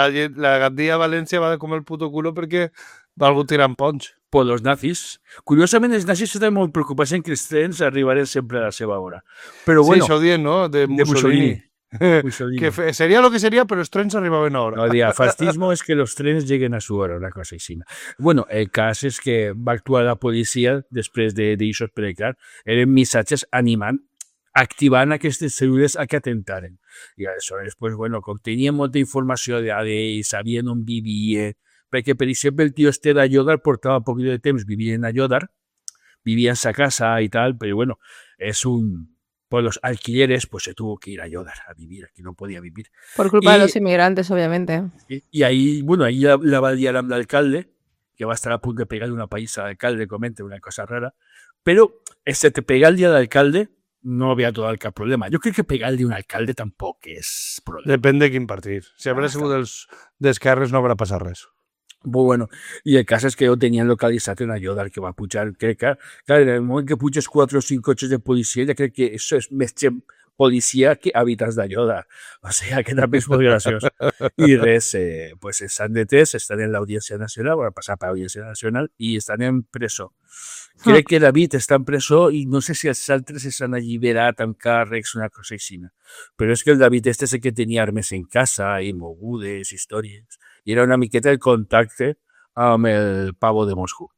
Gandia a València va com el puto culo perquè va algú tirant ponts. Per els nazis. Curiosament, els nazis estaven molt preocupats en que els trens arribaren sempre a la seva hora. Però bueno, sí, això ho dient, no? De Mussolini. Mussolini. Que sería lo que sería, pero los trenes arribaban ahora. No, el fascismo es que los trenes lleguen a su hora, una cosa així. Bueno, el cas és que va actuar la policia després d'això, perquè clar, eren missatges animant, activant aquestes cèl·lules a que atentaren. I aleshores, pues, bueno, com tenien molta informació d'ell, sabien on vivia, perquè, per exemple, el tio este d'Ayodar portava poc de temps vivint en Ayodar, vivia en sa casa i tal, però bueno, és un... Por los alquileres, pues se tuvo que ir a Ayodar a vivir, aquí no podía vivir. Por culpa de los inmigrantes, obviamente. Y ahí, bueno, ahí la va a liar amb l'alcalde, que va a estar a punto de pegarle una paisa al alcalde, comente una cosa rara, pero te pegar-li a l'alcalde no havia tot el cap problema. Jo crec que pegar-li a un alcalde tampoc és problema. Depèn de quin partit. Si haurà sigut d'esquerres no haurà passat res. Bueno, i el cas és que ho tenien localitzat en Ayodar, que va pujar, crec que, clar, en el moment que puges 4 o 5 cotxes de policia, ja crec que això és més gent policia que habitants d'Ayodar. O sigui, que també és molt graciós. I res, pues estan detès, estan en l'Audiència Nacional, van passar per l'Audiència Nacional i estan en presó. Crec que David està en presó i no sé si els altres s'han alliberat amb càrrecs, una cosa així. Però és que el David este és el que tenia armes en casa i mogudes, històries. I era una miqueta el contacte amb el pavo de Moscú.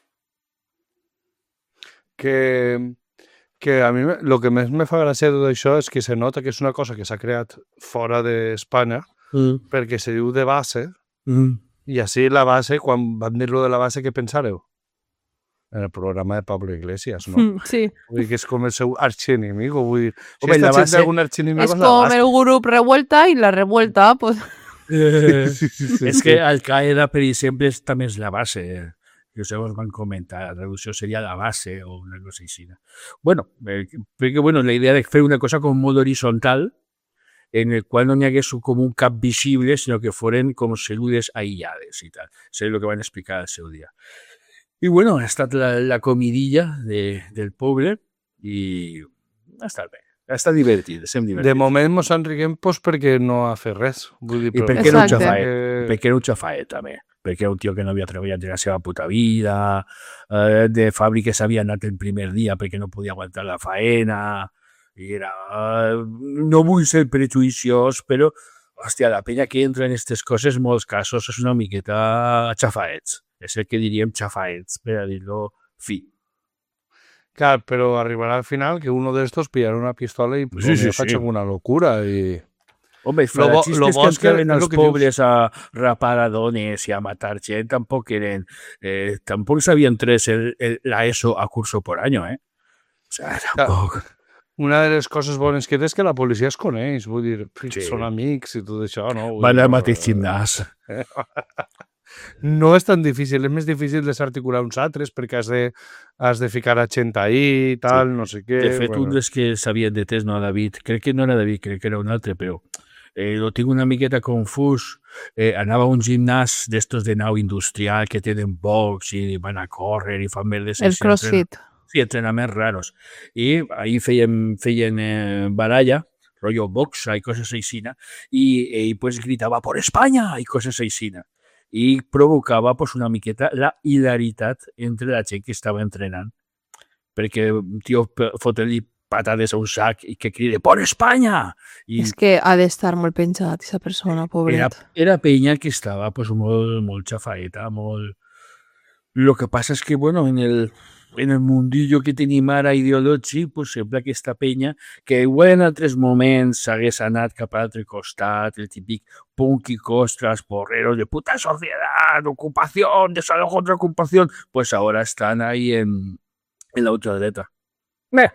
Que a mi el que més me fa gràcia de tot això és que se nota que és una cosa que s'ha creat fora d'Espanya perquè se diu de base i així la base, quan van dir-lo de la base, què pensareu? En el programa de Pablo Iglesias, no? Sí. Vull dir que és com el seu archienemigo, vull dir, si Home, està la gent base d'algun archienemigo És és la com base. el grup Revuelta i la Revuelta, pues... És que Al-Qaeda, per exemple, també és la base. Que us van comentar, la traducció seria la base o una cosa així. Bueno, perquè la idea de fer una cosa com molt horitzontal, en el qual no n'hi hagués com un cap visible, sinó que foren com cèl·lules aïllades i tal. Això és el que van explicar al seu dia. I bueno, ha estat la comidilla del poble i ha estat bé. Està divertit, estem divertits. De moment mos enriquem perquè no ha fet res. Vull dir, I per què no ho Exacte. xafaet? Perquè era un xafaet, també. Perquè era un tio que no havia treballat en la seva puta vida, de fàbriques havia anat el primer dia perquè no podia aguantar la faena, i era... no vull ser prejuiciós, però, hòstia, la penya que entra en aquestes coses, en molts casos, és una miqueta xafaets. És el que diríem xafaets, per a dir-lo fi. Clar, però arribarà al final que uno d'estos pillarà una pistola i Sí. faig alguna locura i... Home, els faragistes que entraven als pobles a rapar a dones i a matar gent tampoc s'havien tres la ESO a curso por año, eh? O sea, tampoc... Una de les coses bones que té és que la policia es coneix, vull dir, són amics i tot això, no? Van al mateix gimnàs. No és tan difícil, és més difícil desarticular uns altres perquè has de ficar a gent ahí i tal, no sé què... De fet, un dels que s'havien detès, no, David, crec que no era David, crec que era un altre, però lo tinc una miqueta confús. Anava a un gimnàs d'estos de nau industrial que tenen box i van a córrer i fan merdes. El CrossFit. Sí, entrenaments raros. I ahí feien baralla, rollo boxa i coses aixina, i pues gritava por España i coses aixina. I provocava pues, una miqueta la hilaritat entre la gent que estava entrenant. Perquè un tio fotre-li patades a un sac i que cride por España! I és que ha d'estar molt penjat, aquesta persona, pobret. Era penya que estava pues, molt xafaeta, molt... Lo que passa és que, bueno, en el mundillo que tenim ara ideològic, pues, sembla que aquesta penya, que igual en altres moments s'hagués anat cap a l'altre costat, el típic punky costras, porreros de puta sociedad, ocupación, desalojo contra ocupación, pues ahora están ahí en la ultradreta. Bé.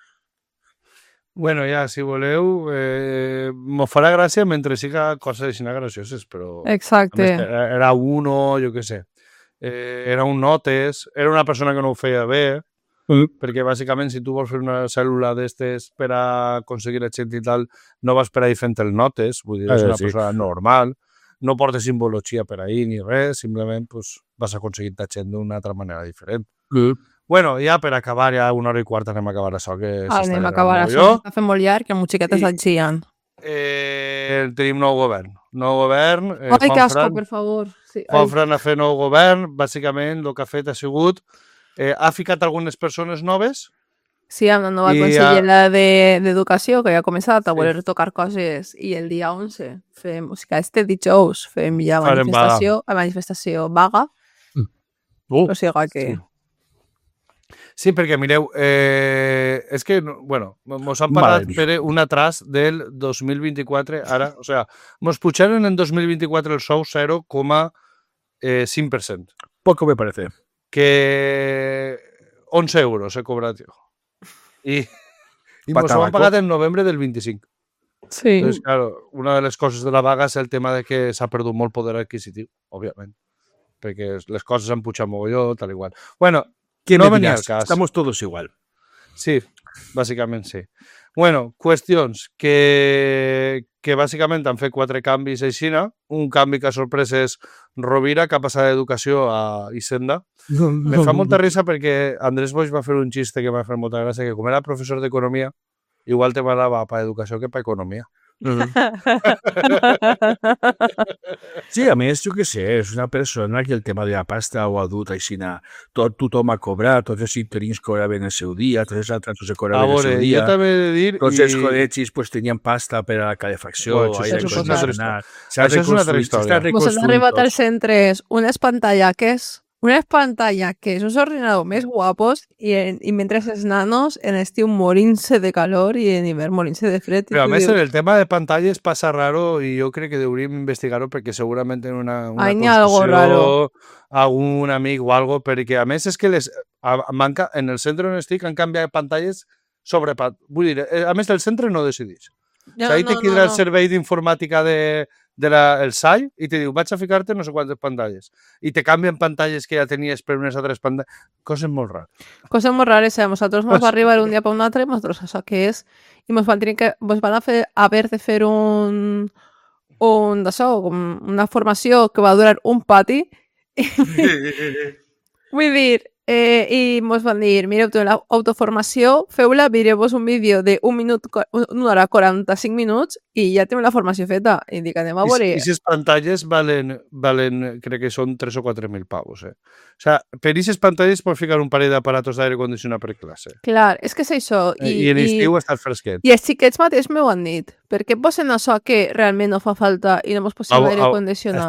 Bueno, ja, si voleu, m'ho farà gràcia mentre siga coses així gracioses, però... Exacte. Més, era uno, jo què sé. Era un notes, era una persona que no ho feia bé, perquè bàsicament si tu vols fer una cèl·lula d'estes per a aconseguir el gent i tal, no vas per ahí fent el notes, vull dir, és una persona normal, no portes simbologia per ahí ni res, simplement pues, vas aconseguir la gent d'una altra manera diferent. Bueno, ja per acabar, ja 1h15 anem a acabar això, que anem a acabar això, s'està fent molt llarg, que amb xiquetes et xien. Tenim nou govern. Nou govern. Ai, que asco, per favor. Sí, Juanfran ha fet nou govern. Bàsicament, el que ha fet ha sigut... ha ficat algunes persones noves. Sí, amb la nova consellera d'Educació, que ja ha començat a voler tocar coses, i el dia 11 fem música. Dijous fem ja manifestació vaga. O sigui que... Sí, perquè mireu, és que, bueno, mos han pagat per un atras del 2024, ara, o sigui, mos pujaron en 2024 el sou 0,5%. Poco me parece. Que 11 euros he cobrat jo. I mos ho han pagat en novembre del 25. Sí. Entonces, claro, una de les coses de la vaga és el tema de que s'ha perdut molt poder adquisitiu, òbviament, perquè les coses han pujat mogolló, tal igual. Bueno, ¿Qué no me venía dirás? al cas. Estamos todos igual. Sí, bàsicament sí. Bueno, qüestions que bàsicament han fet 4 canvis aixina. Un canvi que ha sorprès és Rovira, que ha passat d'educació a Hisenda. Me fa molta risa perquè Andrés Boix va fer un xiste que m'ha fet molta gràcia, que com era professor d'economia, igual te m'anava per educació que per economia. Sí, a més, jo què sé, és una persona que el tema de la pasta ho ha dut aixina. Tothom ha cobrat, tots els interins cobraven el seu dia, tots els altres se cobraven el seu dia. Jo també he de dir... Tots els col·legis pues, tenien pasta per a la calefacció. Això és una altra història. Ens han arribat als centres unes pantallaques, uns ordinadors més guapos i mentre els nanos en estiu morint-se de calor i en hivern morint-se de fred. Però a més en el tema de pantalles passa raro i jo crec que hauríem investigar-ho perquè segurament en una construcció algun amic o algo, perquè a més és que manca en el centre on estic han canviat pantalles sobre... Vull dir, a més el centre no decideix. Ahí te queda el servei d'informàtica el SAI i te diu, vaig a ficar-te no sé quantes pantalles. I te canvien pantalles que ja tenies per unes altres pantalles. Coses molt rares. Coses molt rares. A nosaltres ens va arribar un dia per un altre, nosaltres això que és, i ens van haver de fer una formació que va durar un pati. Vull dir, i ens van dir, mireu, l'autoformació, feu-la, mireu-vos un vídeo de 1 hora 45 minuts i ja tenim la formació feta. I dic, anem a veure... I aquestes pantalles valen, crec que són 3 o 4.000 pavos. O sigui, per aquestes pantalles pots ficar un parell d'aparatos d'aire condicionat per classe. Clar, és que és això. I en estiu està fresquet. I els xiquets mateix m'ho han dit. Per què posen això que realment no fa falta i no mos posem aire condicionat?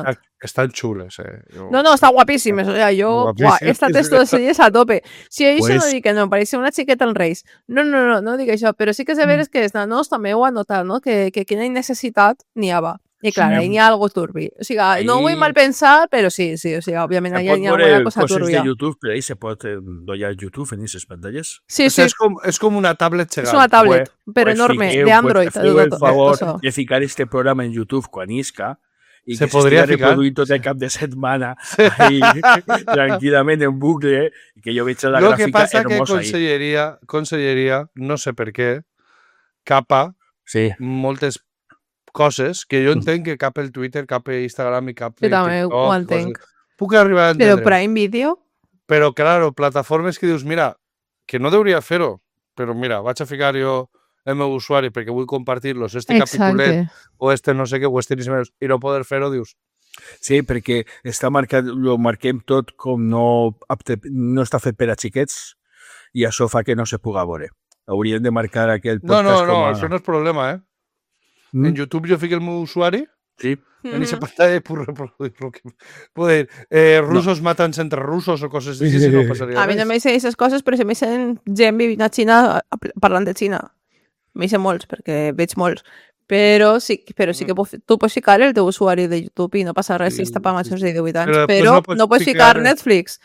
Están chules, No, está guapísimes. O sea, yo, esta texto de series a tope. Si això pues... no dic que no, pareixia una xiqueta en Reis. No dic això, però sí que és veres que els nanos també ho han notat, no? Que quina necessitat n'hi havia. I clar, ahí n'hi ha algo turbi. O sigui, ahí... no ho vull mal pensar, però sí, o sigui, òbviament allà n'hi ha alguna cosa turbia. De YouTube, però ahí se pot donar YouTube en aquestes pantalles. Sí. És com una tablet gegant. És una tablet, però enorme, de Android. Feu el favor de ficar este programa en YouTube quan isca i que podria reproduir tot el cap de setmana ahí, tranquil·lament en bucle i que jo veig la gràfica hermosa ahí. Lo que passa que Conselleria, no sé per què, capa moltes coses que jo entenc que cap el Twitter, cap el Instagram i cap el TikTok. També ho entenc. Puc arribar a entendre. Però Prime Video? Però, claro, plataformes que dius, mira, que no hauria fer-ho, però mira, vaig a ficar jo el meu usuari perquè vull compartir-los, capítulet o no sé què, o i no poder fer-ho, dius. Sí, perquè està marcat, ho marquem tot com no està fet per a xiquets i això fa que no se puga veure. Hauríem de marcar aquell podcast No, això no és problema, En YouTube jo fico el meu usuari en esa pantalla puc reproduir lo que... Puede rusos matant entre rusos o coses així, si no passaria res. A mi no m'he aquestes coses, però si m'he gent vivint a Xina parlant de Xina. M'he molts, perquè veig molts. Però sí que tu pots ficar el teu usuari de YouTube i no passa res si està per majors de 18 anys. Però no pots ficar Netflix.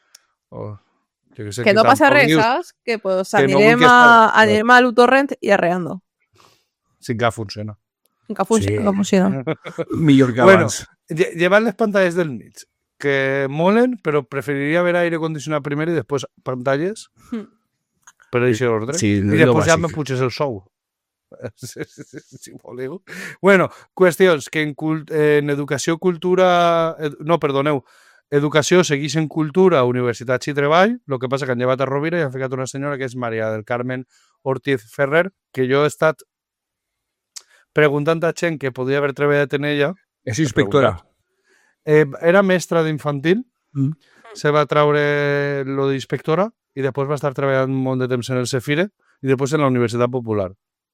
Que no passa res, saps? Que pues anirem a l'UTorrent i arreando. Sí que funciona. Que funciona. Millor que abans. Llevan les pantalles del mig, que molen, però preferiria ver aire condicionat primer i després pantalles per aquest ordre. Sí, i després ja me puges el sou. Si voleu. Bueno, qüestions que en educació, cultura... No, perdoneu. Educació segueix en cultura, universitats i treball. El que passa que han llevat a Rovira i han ficat una senyora que és Maria del Carmen Ortiz Ferrer, que jo he estat preguntant a gent que podia haver treballat en ella. És inspectora. Era mestra d'infantil, se va treure lo d'inspectora i després va estar treballant un munt de temps en el Cefire i després en la Universitat Popular.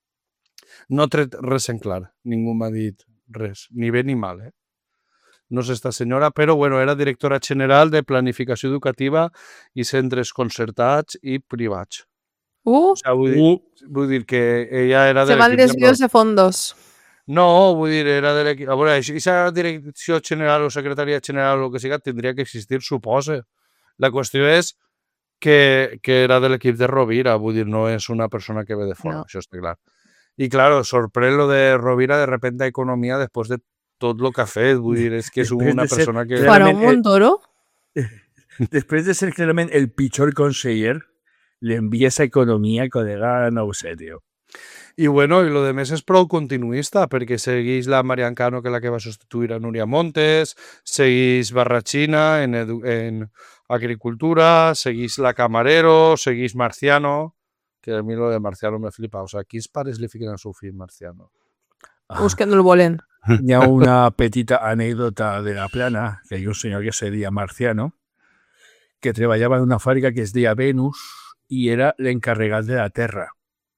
No tret res en clar, ningú m'ha dit res, ni bé ni mal, No sé esta senyora, però bueno, era directora general de Planificació Educativa i Centres Concertats i Privats. O sea, vull dir que ella era de l'equip... Se van desvios de fondos. No, vull dir, era de l'equip... A veure, aquesta direcció general o secretaria general o el que siga tindria que existir, suposa. La qüestió és que era de l'equip de Rovira, vull dir, no és una persona que ve de fora, això està clar. I, claro, sorprèn lo de Rovira de repente a Economia després de tot el que ha fet, vull dir, és que és una persona que... Para un Montoro? Després de ser clarament el pitjor conseller, le envies a Economia, colega, no ho sé, tio. I bueno, i lo de més és prou continuista, perquè segueix la Marian Cano, que és la que va substituir a Núria Montes, segueix Barrachina en agricultura, segueix la Camarero, segueix Marciano, que a mi lo de Marciano me flipa. O sea, quins pares li fiquen al seu fill Marciano? Que no el volen. Hi ha una petita anècdota de la Plana, que hi ha un senyor que se deia Marciano, que treballava en una fàbrica que es deia Venus, y era el encargado de la Tierra.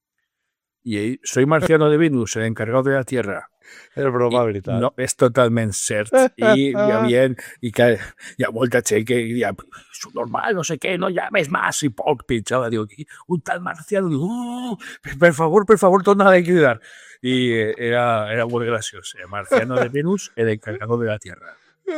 Y soy Marciano de Venus, el encargado de la Tierra. És broma, veritat. No, és totalment cert. I que hi ha molta gent que diria, és normal, no sé què, no llames más, i poc pensava, diu, un tal Marciano, diu, per favor, torna a cridar. I era molt graciós. Marciano de Venus, el encargado de la Tierra.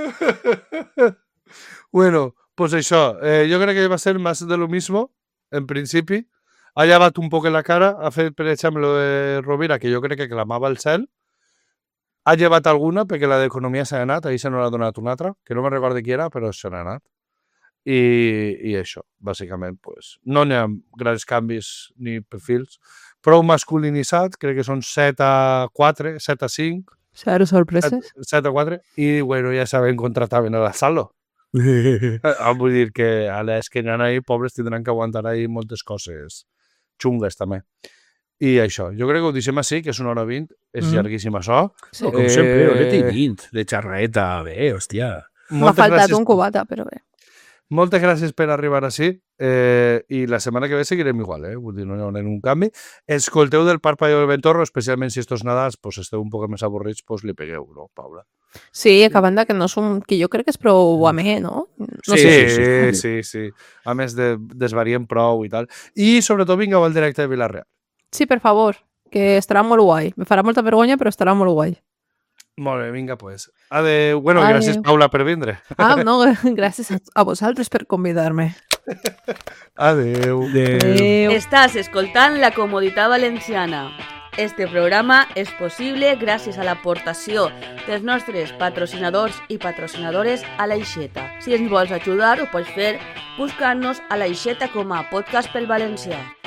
Bueno, pues això, jo crec que va ser més de lo mismo, en principi. Ha llevat un poc en la cara, ha fet, per exemple, de Rovira, que jo crec que clamava al cel. Ha llevat alguna, perquè la d'Economia s'ha anat, ahir se n'ha donat una altra, que no me'n recordo qui era, però se n'ha anat. I això, bàsicament, pues, no n'hi ha grans canvis ni perfils. Prou masculinitzat, crec que són 7-4, 7-5. Zero sorpreses. 7-4, i bueno, ja saben, contrataven a la Salo. Vull dir que a les que n'hi ha ahí, pobres, tindran que aguantar ahí moltes coses xungues també. I això, jo crec que ho deixem així, que és 1h20, és llarguíssim això. Sí. Com sempre, horeta i 20, de xarraeta, bé, hòstia. M'ha faltat un cubata, però bé. Moltes gràcies per arribar així, i la setmana que ve seguirem igual, vull dir, no hi haurà un canvi. Escolteu del Parpadeo del Ventorro, especialment si estos Nadals pues, esteu un poc més avorrits, pues li pegueu, no, Paula? Sí, a banda que no som... que jo crec que és prou amè, no? Sí. A més, desvariem prou i tal. I, sobretot, vingueu al directe de Vila-real. Sí, per favor, que estarà molt guai. Me farà molta vergonya, però estarà molt guai. Molt bé, vinga, pues. Adéu. Bueno, gràcies, Paula, per vindre. No, gràcies a vosaltres per convidar-me. Adéu. Adéu. Estàs escoltant La Comoditat Valenciana. Este programa és possible gràcies a l'aportació dels nostres patrocinadors i patrocinadores a l'Aixeta. Si ens vols ajudar, ho pots fer buscant-nos a l'Aixeta com a podcast pel valencià.